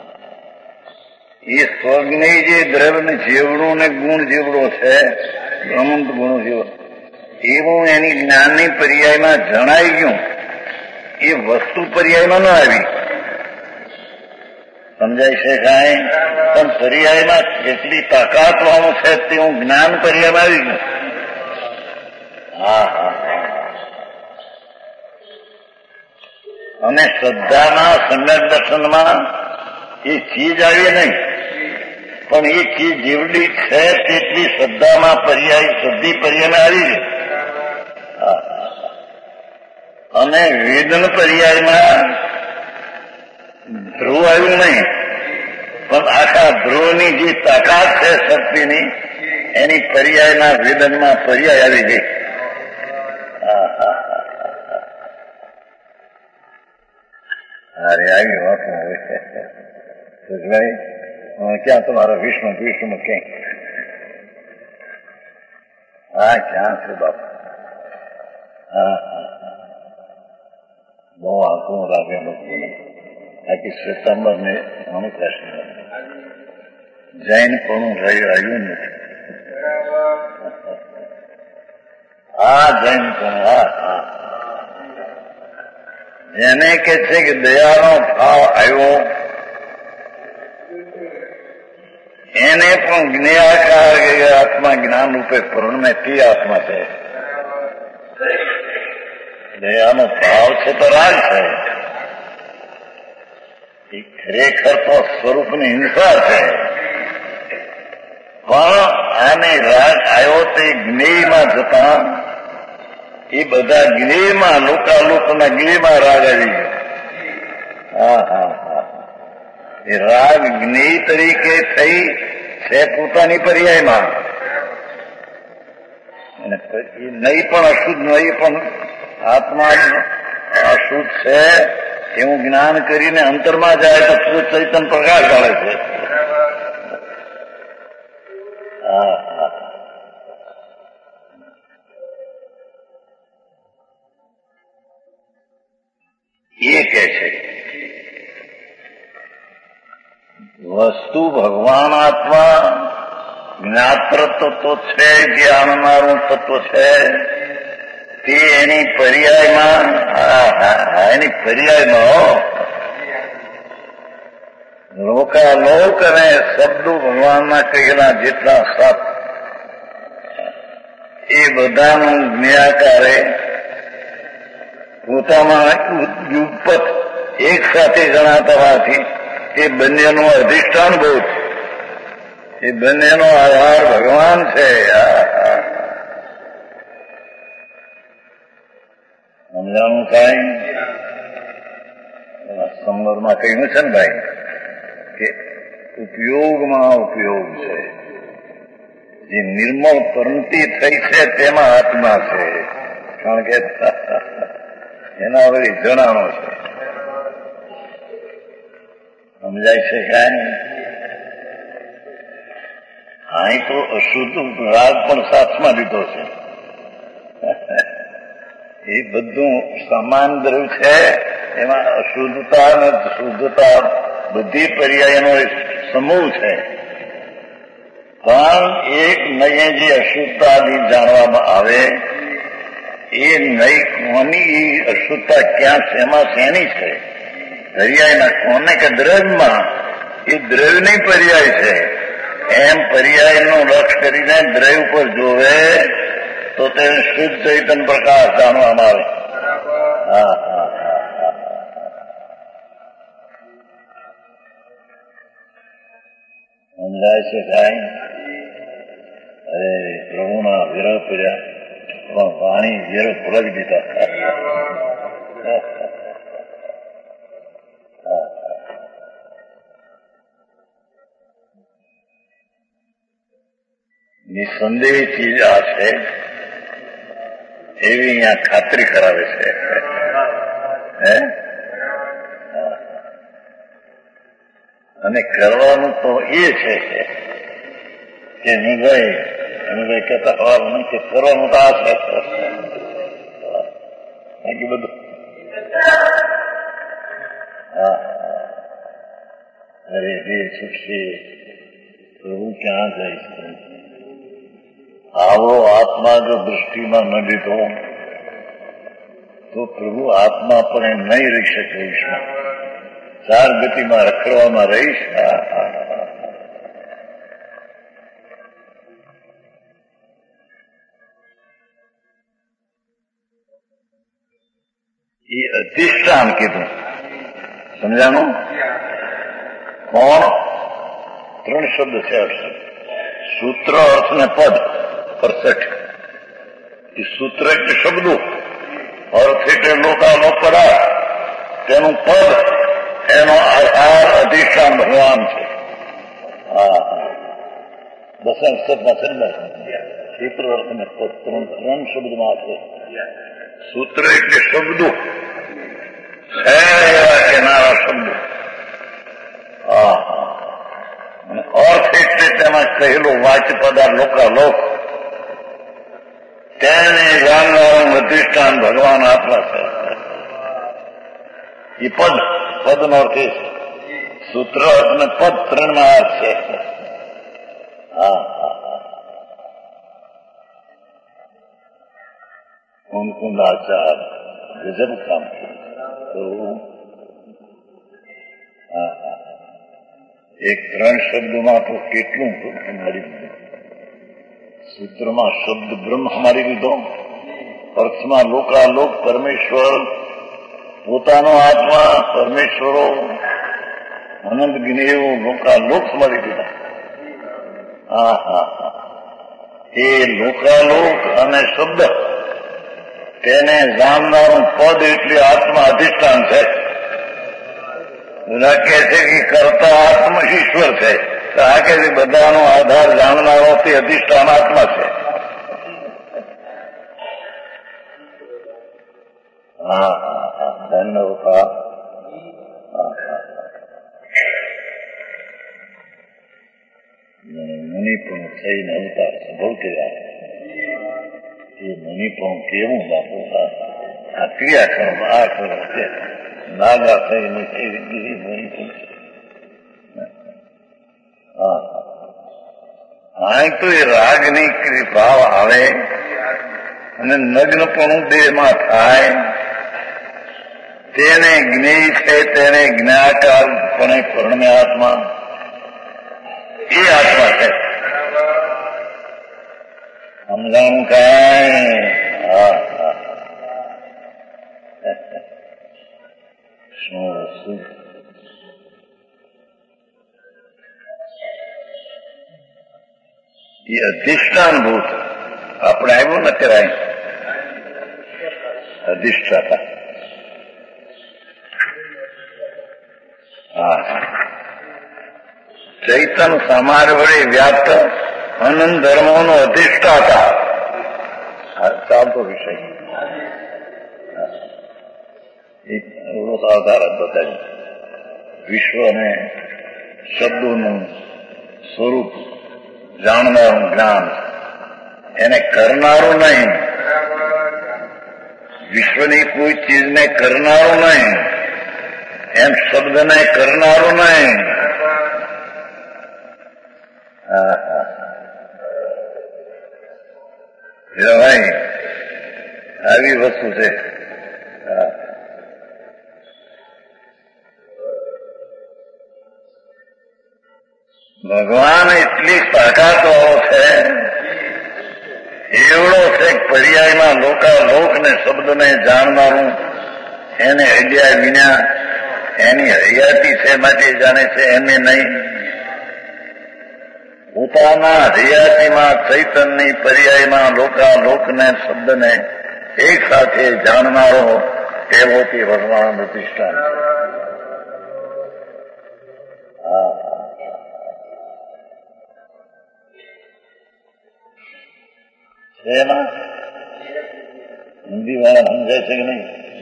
એ સ્વજ્ઞેય જે દ્રવ્ય જેવડું ને ગુણ જેવડો છે, અનંત ગુણો જેવો, એવું એની જ્ઞાનની પર્યાયમાં જણાઈ ગયું. એ વસ્તુ પર્યાયમાં ન આવી. સમજાય છે કાંઈ? પણ પર્યાયમાં કેટલી તાકાત વાળું છે તેવું જ્ઞાન પર્યાયમાં આવી ગયું. હા હા, અને શ્રદ્ધાના સમ્યક દર્શનમાં એ ચીજ આવી નહીં, પણ એ ચીજ જેવડી છે તેટલી શ્રદ્ધામાં પર્યાય શુદ્ધિ પર્યાયમાં આવી ગઈ. અને વેદન પર્યાયમાં ધ્રુવ આવ્યું નહીં, પણ આખા ધ્રુવની જે તાકાત છે શક્તિની એની પર્યાયના વેદનમાં પર્યાય આવી ગઈ. અરે આવી વાત ભાઈ, ક્યાં તમારા વિષ્ણુ વિષ્ણુ ક્યાંક? હા, ક્યાં છે બાપા? હા હા, બહુ આંકડું લાગે લોકોને. આખી શ્વેતાંબર ને અનુપ્રાશન જૈન પણ આવ્યું નથી. હા, જૈન પણ. હા હા, જેને કે છે કે દયાનો ભાવ આવ્યો એને પણ જ્ઞેયાકાર આત્મા જ્ઞાન રૂપે પૂર્ણ તે આત્મા છે. દયાનો ભાવ છે તો રાગ છે, એ ખરેખર તો સ્વરૂપની હિંસા છે. પણ આને રાગ આવ્યો તે જ્ઞેયમાં જતા એ બધા જ્ઞેયમાં લોકાલોકના જ્ઞેયમાં રાગ આવી ગયો. હા હા હા, એ રાગ જ્ઞેય તરીકે થઈ છે પોતાની પર્યાયમાં. અને નહીં પણ અશુદ્ધ નહીં પણ આત્મા અશુદ્ધ છે એવું જ્ઞાન કરીને અંતરમાં જાય તો શુદ્ધ ચૈતન્ય પ્રકાશ કાઢે છે. હા હા, એ કે છે વસ્તુ ભગવાન આત્મા જ્ઞાત્ર તત્વ છે, જ્ઞાનનારું તત્વ છે તે એની પર્યાયમાં, એની પર્યાયમાં લોકાલોક અને શબ્દો ભગવાનના કહેલા જેટલા સત એ બધાનું જ્ઞાકારે પોતામાં યુગપત એક સાથે ગણાતા હોવાથી એ બંનેનું અધિષ્ઠાન બહુ છે. એ બંનેનો આધાર ભગવાન છે. સમજાણું કાંઈ? સંવરમાં કહ્યું છે ને ભાઈ કે ઉપયોગમાં ઉપયોગ છે. જે નિર્મળ પરંતિ થઈ છે તેમાં આત્મા છે. કારણ કે એના વળી જણાણો છે. સમજાય છે કાંઈ? અહીં તો અશુદ્ધ રાગ પણ સાથમાં લીધો છે. એ બધું સમાન દ્રવ્ય છે, એમાં અશુદ્ધતા અને શુદ્ધતા બધી પર્યાયનો સમૂહ છે. પણ એક નયે જે અશુદ્ધતાની જાણવામાં આવે એ નય કોની અશુદ્ધતા ક્યાં શેમાં શેની છે? પર્યાયના કોને કે દ્રવ્યમાં? એ દ્રવ્યની પર્યાય છે. એમ પર્યાયનું લક્ષ કરીને દ્રવ્ય પર જોવે તો તેને શુદ્ધ ચૈતન્ય પ્રકાશ જાણવામાં આવે. હા હા હા, સમજાય છે કાંઈ? અરે પ્રભુના વિરહ કર્યા પણ વાણી વિરહ ભૂલાવી દીધા. નિસંદેહ ચીજ આ છે એવી અહીંયા ખાતરી કરાવે છે. અને કરવાનું તો એ છે કે નિભાઈ કહેતા હવાનું કે કરવાનું તો આ છે બાકી બધું. અરે જે છૂટશે પ્રભુ ક્યાં જઈશ? આવો આત્મા જો દૃષ્ટિમાં ન લીધો તો પ્રભુ આત્મા પણ નહીં રહી શકે. ચાર ગતિમાં રખડવામાં રહીશ. એ અધિષ્ઠાન કીધું. સમજાણું? કોણ? ત્રણ શબ્દ છે. સૂત્ર, અર્થ ને પદ. પરફેક્ટ. એ સૂત્ર એટલે શબ્દો, અર્થ એટલે લોકાલોક પદાર્થ, તેનું પદ, એનો આધાર અધિષ્ઠાન ભગવાન છે. દસમ શબ્દમાં છે ને સૂત્ર, અર્થ ને પદ ત્રણ શબ્દમાં છે. સૂત્ર એટલે શબ્દો, એવા કેનારા શબ્દો. અને અર્થ એટલે તેમાં કહેલો વાચ્ય પદાર્થ લોકાલોક, તેને જાણનારું અધિષ્ઠાન ભગવાન આત્મા છે. એ પદનો અર્થ એ છે. સૂત્ર અને પદ ત્રણમાં અર્થ છે. કુંકુંદાચાર ગજબ કામ તો એક ત્રણ શબ્દમાં તો કેટલું મારી દીધું. સૂત્રમાં શબ્દ બ્રહ્મ મારી દીધો, અર્થમાં લોકાલોક પરમેશ્વર, પોતાનો આત્મા પરમેશ્વરો, અનંત જ્ઞેયો લોકાલોક મારી દીધા. એ લોકાલોક અને શબ્દ તેને જાણનારું પદ એટલે આત્મા અધિષ્ઠાન છે. બધા કહે છે કે કરતા આત્મ ઈશ્વર છે. આ કે બધાનો આધાર જાણનારો તે અધિષ્ઠાન આત્મા છે. ધન્યવાદ. મુનિપણું થઈને અવતાર છે. બહુ કર્યા એ મુનિપણું કેવું બાપુ? આ ક્રિયા કરો, આ કરો, નાગા થઈને એવી મુનિપણું. તો એ રાગની ભાવ આવે અને નગ્નપણું દેહમાં થાય, તેને જ્ઞેય છે, તેને જ્ઞાકાર પણ પરણે આત્મા, એ આત્મા છે. સમજાણું કાંઈ? શું એ અધિષ્ઠાન ભૂત આપણે આવ્યું ને કરાય અધિષ્ઠાતા. ચૈતન સમાર વડે વ્યાપ્ત અનંત ધર્મોનો અધિષ્ઠાતા. ચાલતો વિષય એવડો આધાર બતાવ્યો. વિશ્વને શબ્દોનું સ્વરૂપ જાણનારું જ્ઞાન, એને કરનારું નહીં. વિશ્વની કોઈ ચીજને કરનારું નહીં, એમ શબ્દને કરનારું નહીં. ભાઈ આવી વસ્તુ છે. ભગવાન એટલી તાકાતવાળો છે, એવડો છે પર્યાયમાં લોકાલોકને શબ્દને જાણનારું, એને હૈયા વિના એની હૈયાતી છે માટે જાણે છે, એને નહીં. પોતાના હૈયાતીમાં ચૈતનની પર્યાયમાં લોકાલોકને શબ્દને એક સાથે જાણનારો એવો તે ભગવાન અધિષ્ઠાન છે. એમાં હિન્દી વાળા સમજાય છે કે નહીં?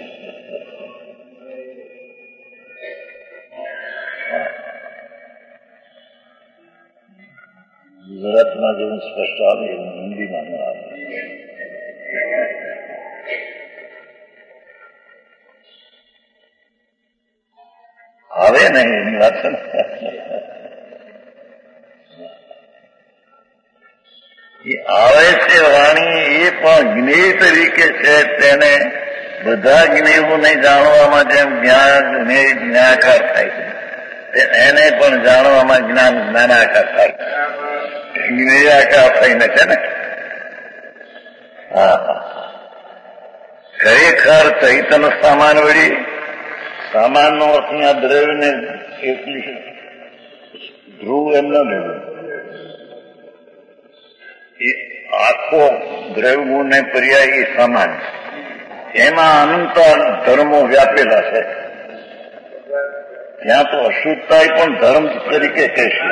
ગુજરાતમાં જેવું સ્પષ્ટ આવે એવું હિન્દીમાં ન આવે. આવે નહીં એની વાત છે ને. એ આવે છે વાણી, એ પણ જ્ઞેય તરીકે છે. તેને બધા જ્ઞેયોને જાણવામાં જેમ જ્ઞાન જ્ઞાકાર થાય છે, એને પણ જાણવામાં જ્ઞાન જ્ઞાનાકાર થાય છે. જ્ઞેયાકાર થઈને છે ને. હા, ખરેખર ચૈતન્ય સામાન વળી સામાનનો અર્થ આ દ્રવ્યને એટલી ધ્રુવ એમ ન લેવું. એ આખો દ્રવ્ય ગુણને પર્યાય એ સમાન, એમાં અનંત ધર્મો વ્યાપેલા છે. ત્યાં તો અશુદ્ધતા પણ ધર્મ તરીકે કહેશે.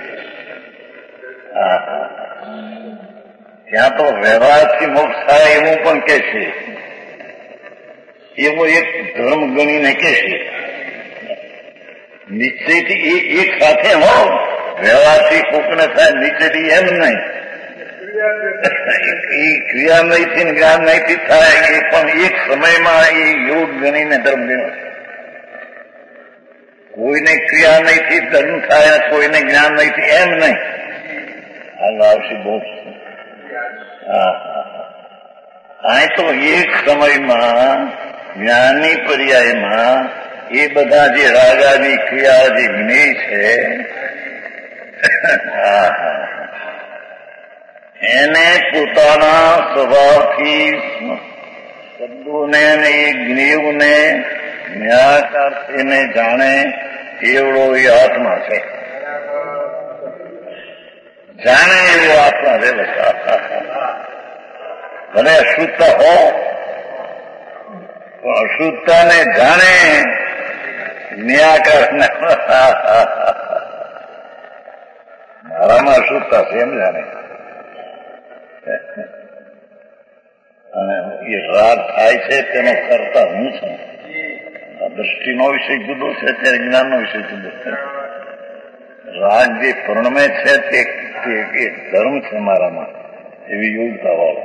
ત્યાં તો વ્યવહારથી મોક્ષ થાય એવું પણ કહેશે. એવો એક ધર્મ ગણીને કહેશે. નિશ્ચયથી એક સાથે હો, વ્યવહારથી કોકને થાય, નિશ્ચયથી એમ નહીં. એ ક્રિયામયથી જ્ઞાનમયથી થાય, એ પણ એક સમયમાં એ યોગ ગણીને ધર્મ ગણ્યો છે. કોઈને ક્રિયામયથી ધર્મ થાય, કોઈને જ્ઞાનમયથી એમ નહીં. હાલ આવશે બહુ. અહીં તો એક સમયમાં જ્ઞાનની પર્યાયમાં એ બધા જે રાગાની ક્રિયા જે જ્ઞેય છે, એને પોતાના સ્વભાવથી શબ્દોને અને એ જ્ઞેયને જ્ઞાકારને જાણે એવડો એ આત્મા છે. જાણે એવો આત્મા છે. ભલે અશુદ્ધતા હો, પણ અશુદ્ધતાને જાણે જ્ઞાકાર. મારામાં અશુદ્ધતા છે એમ જાણે. અને એ રાગ થાય છે તેનો કરતા હું છું. દ્રષ્ટિનો વિષય જુદો છે, ત્યારે જ્ઞાનનો વિષય જુદો છે. રાગ જે પૂર્ણમે છે તે એક ધર્મ છે મારામાં, એવી યોગ્યતા વાળો.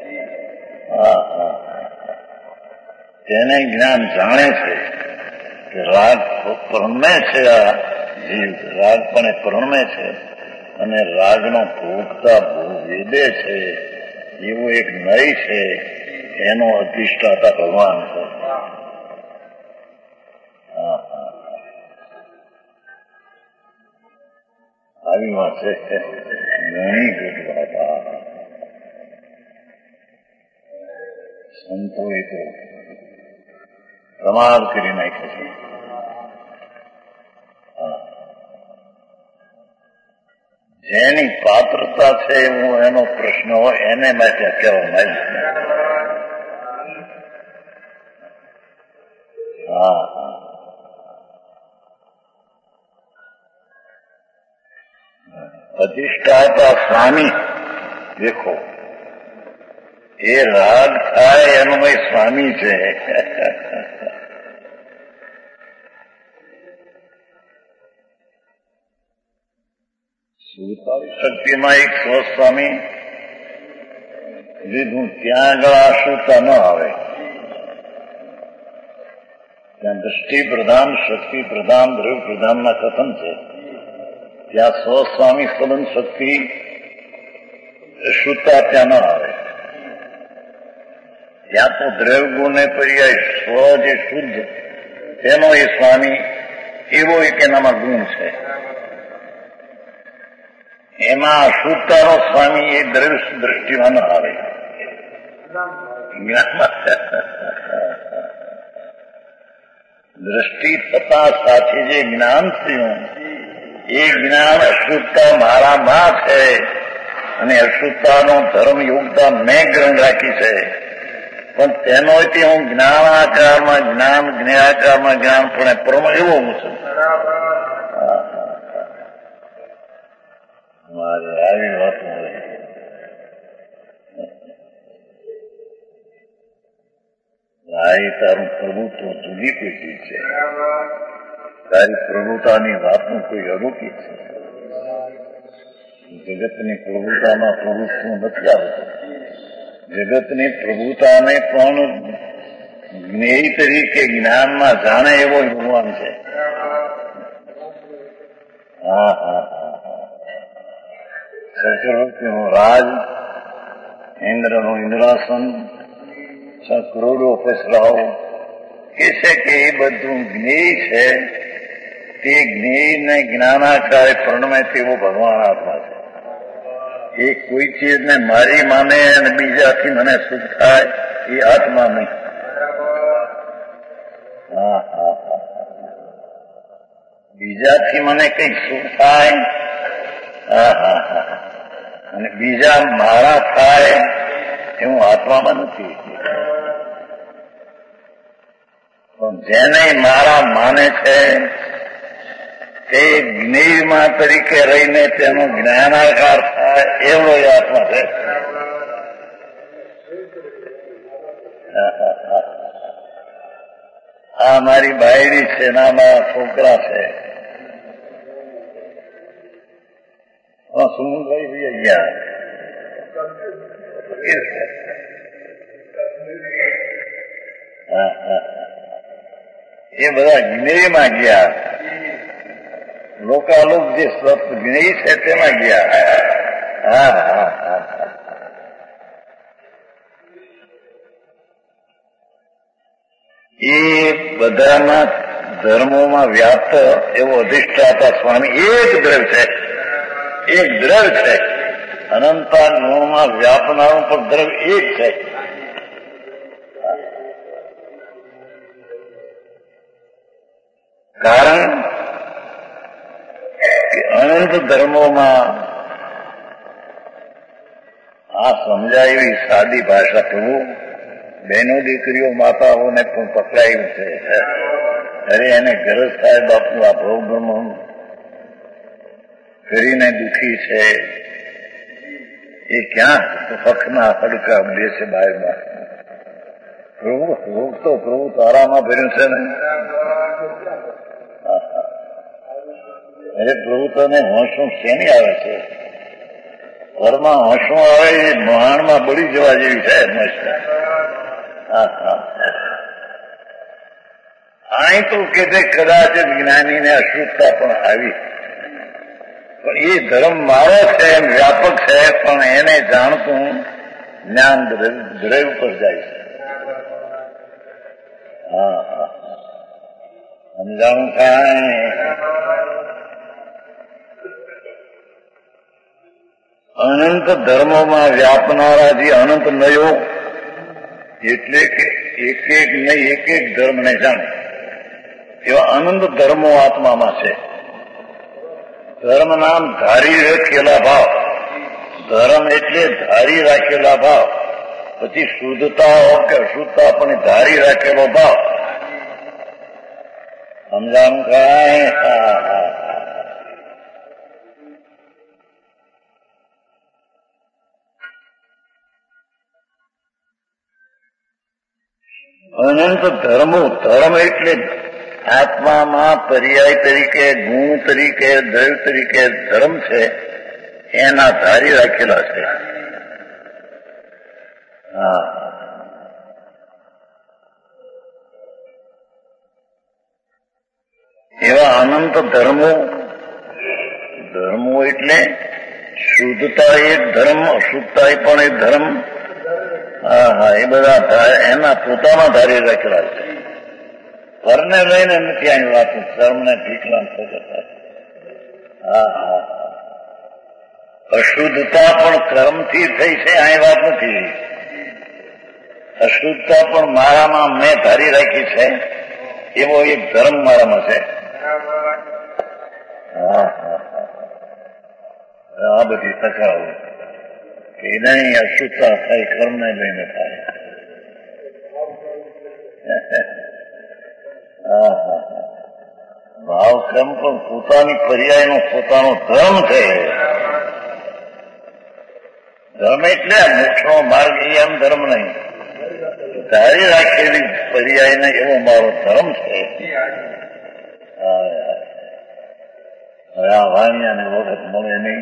તેને જ્ઞાન જાણે છે કે રાગ પૂર્ણમે છે. આ જીવ રાગ પણ પૂર્ણમે છે, અને રાગનો ભોગતા વેદે છે. એવો એક નય છે, એનો અધિષ્ઠાતા ભગવાન છે. આવી વાત છે. ઘણી ગોઠવાતા સંતોએ તો કમાલ કરી નાખે છે. જેની પાત્રતા છે એવો એનો પ્રશ્ન હોય એને માટે કહેવામાં આવ્યું. અધિષ્ઠાતા સ્વામી દેખો, એ રાગ થાય એનો સ્વામી છે. શક્તિમાં એક સ્વસ્વામી લીધું, ત્યાં આગળ આશુતા ન આવે. ત્યાં દ્રષ્ટિ પ્રધાન, શક્તિ પ્રધાન, દ્રવ્ય પ્રધાનના કથન છે. ત્યાં સ્વસ્વામી સ્વદન શક્તિ શુદ્ધતા ત્યાં ન આવે. ત્યાં તો દ્રવ્ય ગુણને પર્યાય સ્વ જે શુદ્ધ તેનો એ સ્વામી એવો એક એનામાં ગુણ છે. એમાં અશુદ્ધતાનો સ્વામી એ દ્રવ્ય દ્રષ્ટિમાં ન આવે. દ્રષ્ટિ થતા સાથે જે જ્ઞાન થયું, એ જ્ઞાન અશુદ્ધતા મારામાં છે, અને અશુદ્ધતાનો ધર્મ યોગતા મેં ગ્રહણ રાખી છે. પણ તેનો હું જ્ઞાનાકારમાં જ્ઞાન, જ્ઞાનાકારમાં જ્ઞાન પણ પરમ એવો હું છું. મારે આવી વાત આ એ તારું પ્રભુત્વ જુદી કોઈ ચીજ છે. તારી પ્રભુતાની વાતનું કોઈ અલૌકિક છે. જગતની પ્રભુતામાં પ્રભુત્વ નથી આવતું. જગતની પ્રભુતાને પણ જ્ઞેય તરીકે જ્ઞાનમાં જાણે એવો ભગવાન છે. હા હા ચક્રવર્તીનું રાજ, ઇન્દ્રનું ઇન્દ્રાસન, 6 કરોડો પસરાઓ કે છે કે એ બધું જ્ઞેય છે. તે જ્ઞેયને જ્ઞાનાકારે પ્રણમે તેવો ભગવાન આત્મા છે. એ કોઈ ચીજને મારી માને અને બીજાથી મને સુખ થાય એ આત્મા નહીં. હા હા હા બીજાથી મને કઈક સુખ થાય, હા હા હા, અને બીજા મારા થાય એવું આત્મામાં નથી. પણ જેને મારા માને છે તે જ્ઞેયમાં તરીકે રહીને તેનો જ્ઞાનાકાર થાય એવો એ આત્મા છે. આ મારી બાયડી છે, નામાં છોકરા છે. શું ભાઈ ગયા એ બધા જ્ઞેયમાં ગયા. લોકાલોક જે જ્ઞેય છે તેમાં ગયા. હા હા હા એ બધામાં ધર્મોમાં વ્યાપ્ત એવો અધિષ્ઠાતા સ્વામી એક દ્રવ્ય છે. એક દ્રવ્ય છે. અનંતા ગુણોમાં વ્યાપનારું પણ દ્રવ્ય એક છે. કારણ કે અનંત ધર્મોમાં આ સમજાય એવી સાદી ભાષા પ્રભુ બહેનો દીકરીઓ માતાઓને પણ પકડાયું છે. અરે એને ગરજ થાય બાપુ આ ભવ બ્રહ્મ કરીને દુઃખી છે. એ ક્યાં પખના હડકા બેસે બાયમાં. પ્રભુ રોગ તો પ્રભુ તારામાં ભર્યું છે ને. અરે પ્રભુ તને હોંશું શેની આવે છે? ઘરમાં હોંશું આવે એ મહાણમાં બળી જવા જેવી છે. અહીં તો કે કદાચ જ્ઞાનીને અશુદ્ધતા પણ આવી, પણ એ ધર્મ મારો છે એમ વ્યાપક છે. પણ એને જાણતું જ્ઞાન દ્રવ્ય પર જાય છે. હા હા સમજાણું થાય. અનંત ધર્મોમાં વ્યાપનારા જે અનંત નયો એટલે કે એક એક નહીં એક એક ધર્મને જાણે એવા અનંત ધર્મો આત્મામાં છે. ધર્મ નામ ધારી રાખેલા ભાવ. ધર્મ એટલે ધારી રાખેલા ભાવ. પછી શુદ્ધતા કે અશુદ્ધતા પણ ધારી રાખેલો ભાવ. સમજાણું કાંઈ? અનંત ધર્મો. ધર્મ એટલે આત્મામાં પર્યાય તરીકે, ગુણ તરીકે, દ્રવ્ય તરીકે ધર્મ છે એના ધારી રાખેલા છે. હા એવા અનંત ધર્મો. ધર્મો એટલે શુદ્ધતા એક ધર્મ, અશુદ્ધતા પણ એક ધર્મ. હા હા એ બધા એના પોતામાં ધારી રાખેલા છે. ઘરને લઈને નથી આવી વાત. ધર્મને ભીખલામ થતા. હા હા અશુદ્ધતા પણ કર્મથી થઈ છે અહીં વાત નથી. અશુદ્ધતા પણ મારામાં મેં ધારી રાખી છે એવો એક ધર્મ મારામાં છે. હા હા આ બધી તકરારો કે નહીં અશુદ્ધતા થાય કર્મને લઈને થાય. હા હા ભાવ કર્મ પણ પોતાની પર્યાયનો પોતાનો ધર્મ છે. ધર્મ એટલે મોક્ષનો માર્ગ એમ ધર્મ નહીં. ધારી રાખેલી પર્યાયને એવો મારો ધર્મ છે. હવે આ વાણિયાને વખત મળે નહીં.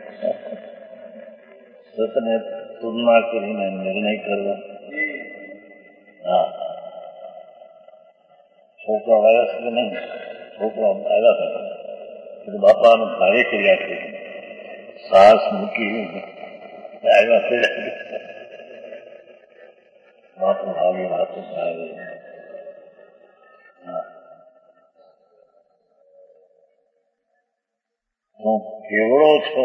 સતને તુલના કરીને નિર્ણય કરવા. હા, છોકરા આવ્યા છે કે નહીં? છોકરા આવ્યા હતા એટલે બાપાને ભારે કર્યા છે. સાસ મૂકી આવ્યા છે. બાપુ ભાવે બાપુ ભાવે. હું કેવડો છો.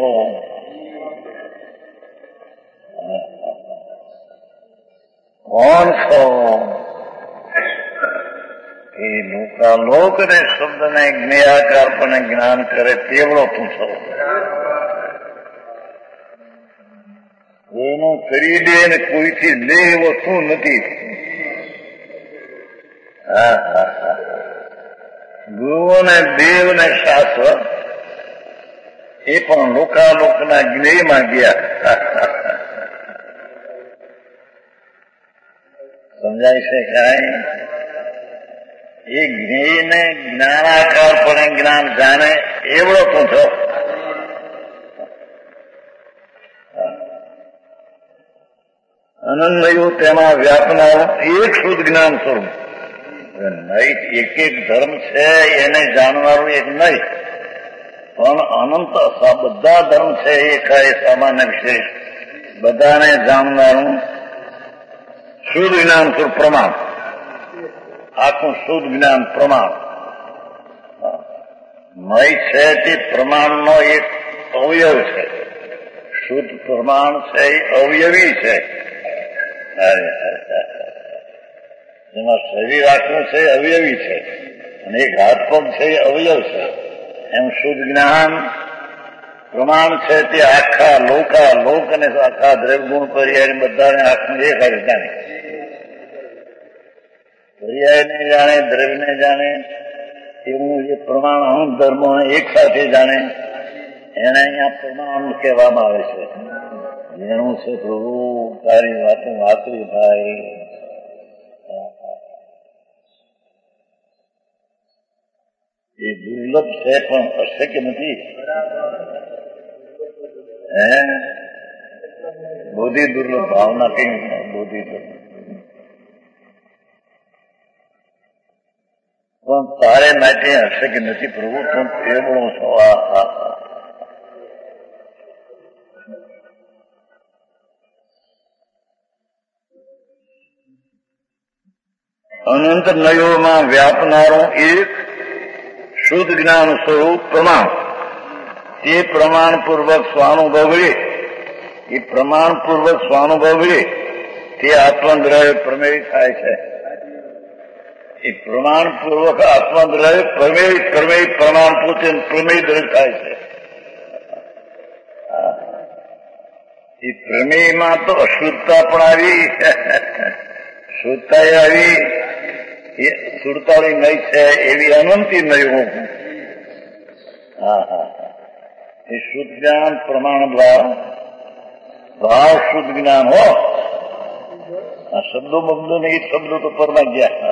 કોણ છો? એ લોકાલોક ને શબ્દને જ્ઞેયાકાર પણ જ્ઞાન કરે તેવડો તું છો. કોઈનું કરી દે ને કોઈથી લે એવો તું નથી. ગુરુ ને દેવ ને શાસ્ત્ર એ પણ લોકાલોકના જ્ઞેયમાં ગયા. સમજાય છે કાંઈ? એ જ્ઞેયને જ્ઞાનાકાર પણ જ્ઞાન જાણે એવડો તું છો. અનંતયું તેમાં વ્યાપનારું એક શુદ્ધ જ્ઞાન સ્વરૂપ. નહીં એક એક ધર્મ છે એને જાણનારું એક નહીં, પણ અનંત બધા ધર્મ છે એ સામાન્ય વિશેષ બધાને જાણનારું શુદ્ધ જ્ઞાન સ્વરૂપ પ્રમાણ. આખું શુદ્ધ જ્ઞાન પ્રમાણ મય છે તે પ્રમાણનો એક અવયવ છે. શુદ્ધ પ્રમાણ છે એ અવયવી છે. જેમાં શરીર આખું છે એ અવયવી છે અને એક હાથ પગ છે એ અવયવ છે. એમ શુદ્ધ જ્ઞાન પ્રમાણ છે તે આખા લોક અને આખા દ્રવ્યગુણ પર્યાય બધાને આખું એક હારે જાણે. પર્યાયને જાણે, દ્રવ્યને જાણે, એવું જે પ્રમાણ અણુ ધર્મોને એક સાથે જાણે એને અહીંયા પ્રમાણ કહેવામાં આવે છે. જેનું છે પ્રભુ તારી વાતો વાતરી ભાઈ. એ દુર્લભ છે પણ અશક્ય નથી. બોધિ દુર્લભ ભાવના કઈ બોધિ દુર્લભ પણ તારે માટે અશક્ય નથી પ્રભુ. તું એવડો છો. અનંત નયોમાં વ્યાપનારું એક શુદ્ધ જ્ઞાન સ્વરૂપ પ્રમાણ. તે પ્રમાણપૂર્વક સ્વાનુભવે, એ પ્રમાણપૂર્વક સ્વાનુભવે તે આત્મદ્રવ્ય પ્રમેય થાય છે. એ પ્રમાણપૂર્વક આત્મદ્રવ્ય પ્રમેય પ્રમાણ પોતે પ્રમેય દ્રવ્ય થાય છે. એ પ્રમેયમાં તો અશુદ્ધતા પણ આવી, શુદ્ધતા આવી. એ સુરતાળી નહીં છે એવી અનંતી નહીં. એ શુદ્ધ જ્ઞાન પ્રમાણ ભાવ શુદ્ધ જ્ઞાન હો. આ શબ્દો બબ્દો ને એ શબ્દો તો પરમાં ગયા.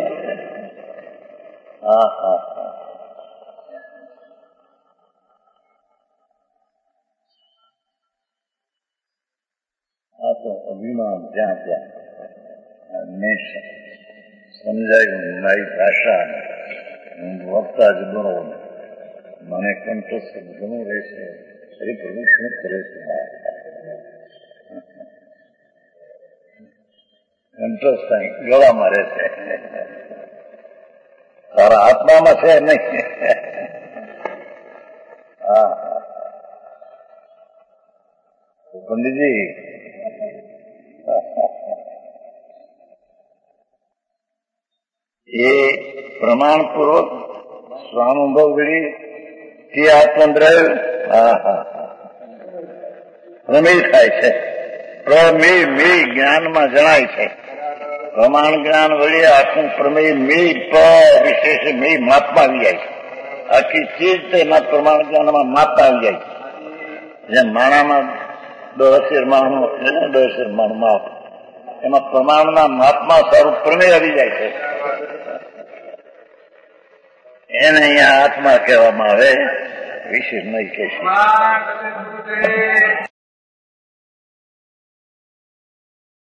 આ તો અભિમાન જ્યાં ત્યાં સમજાયું. મારી ભાષા હું વક્તા જ બનો, મને કંઠસ્થ ઘણું રહેશે. અરે પ્રભુ શું કરે છે? કંઠસ્થ ગળામાં રહેશે, તારા આત્મામાં છે નહીં. પંડિતજી એ પ્રમાણપૂર્વક સ્વાનુભવ કરી તે આત્મદ્રવ્ય પ્રમેય થાય છે. પ્રમેય જ્ઞાનમાં જણાય છે. પ્રમાણ જ્ઞાન વળી આખું પ્રમેય મેય વિશેષ મેય માપમાં આવી જાય છે. આખી ચીજ તેમાં પ્રમાણ જ્ઞાનમાં માપમાં આવી જાય છે. જેમ માણામાં 10 માણનું માપ એમાં પ્રમાણના માપમાં સ્વરૂપ પ્રમેય આવી જાય છે. એને અહીંયા આત્મા કહેવામાં આવે, વિશેષ નહીં કહેશે.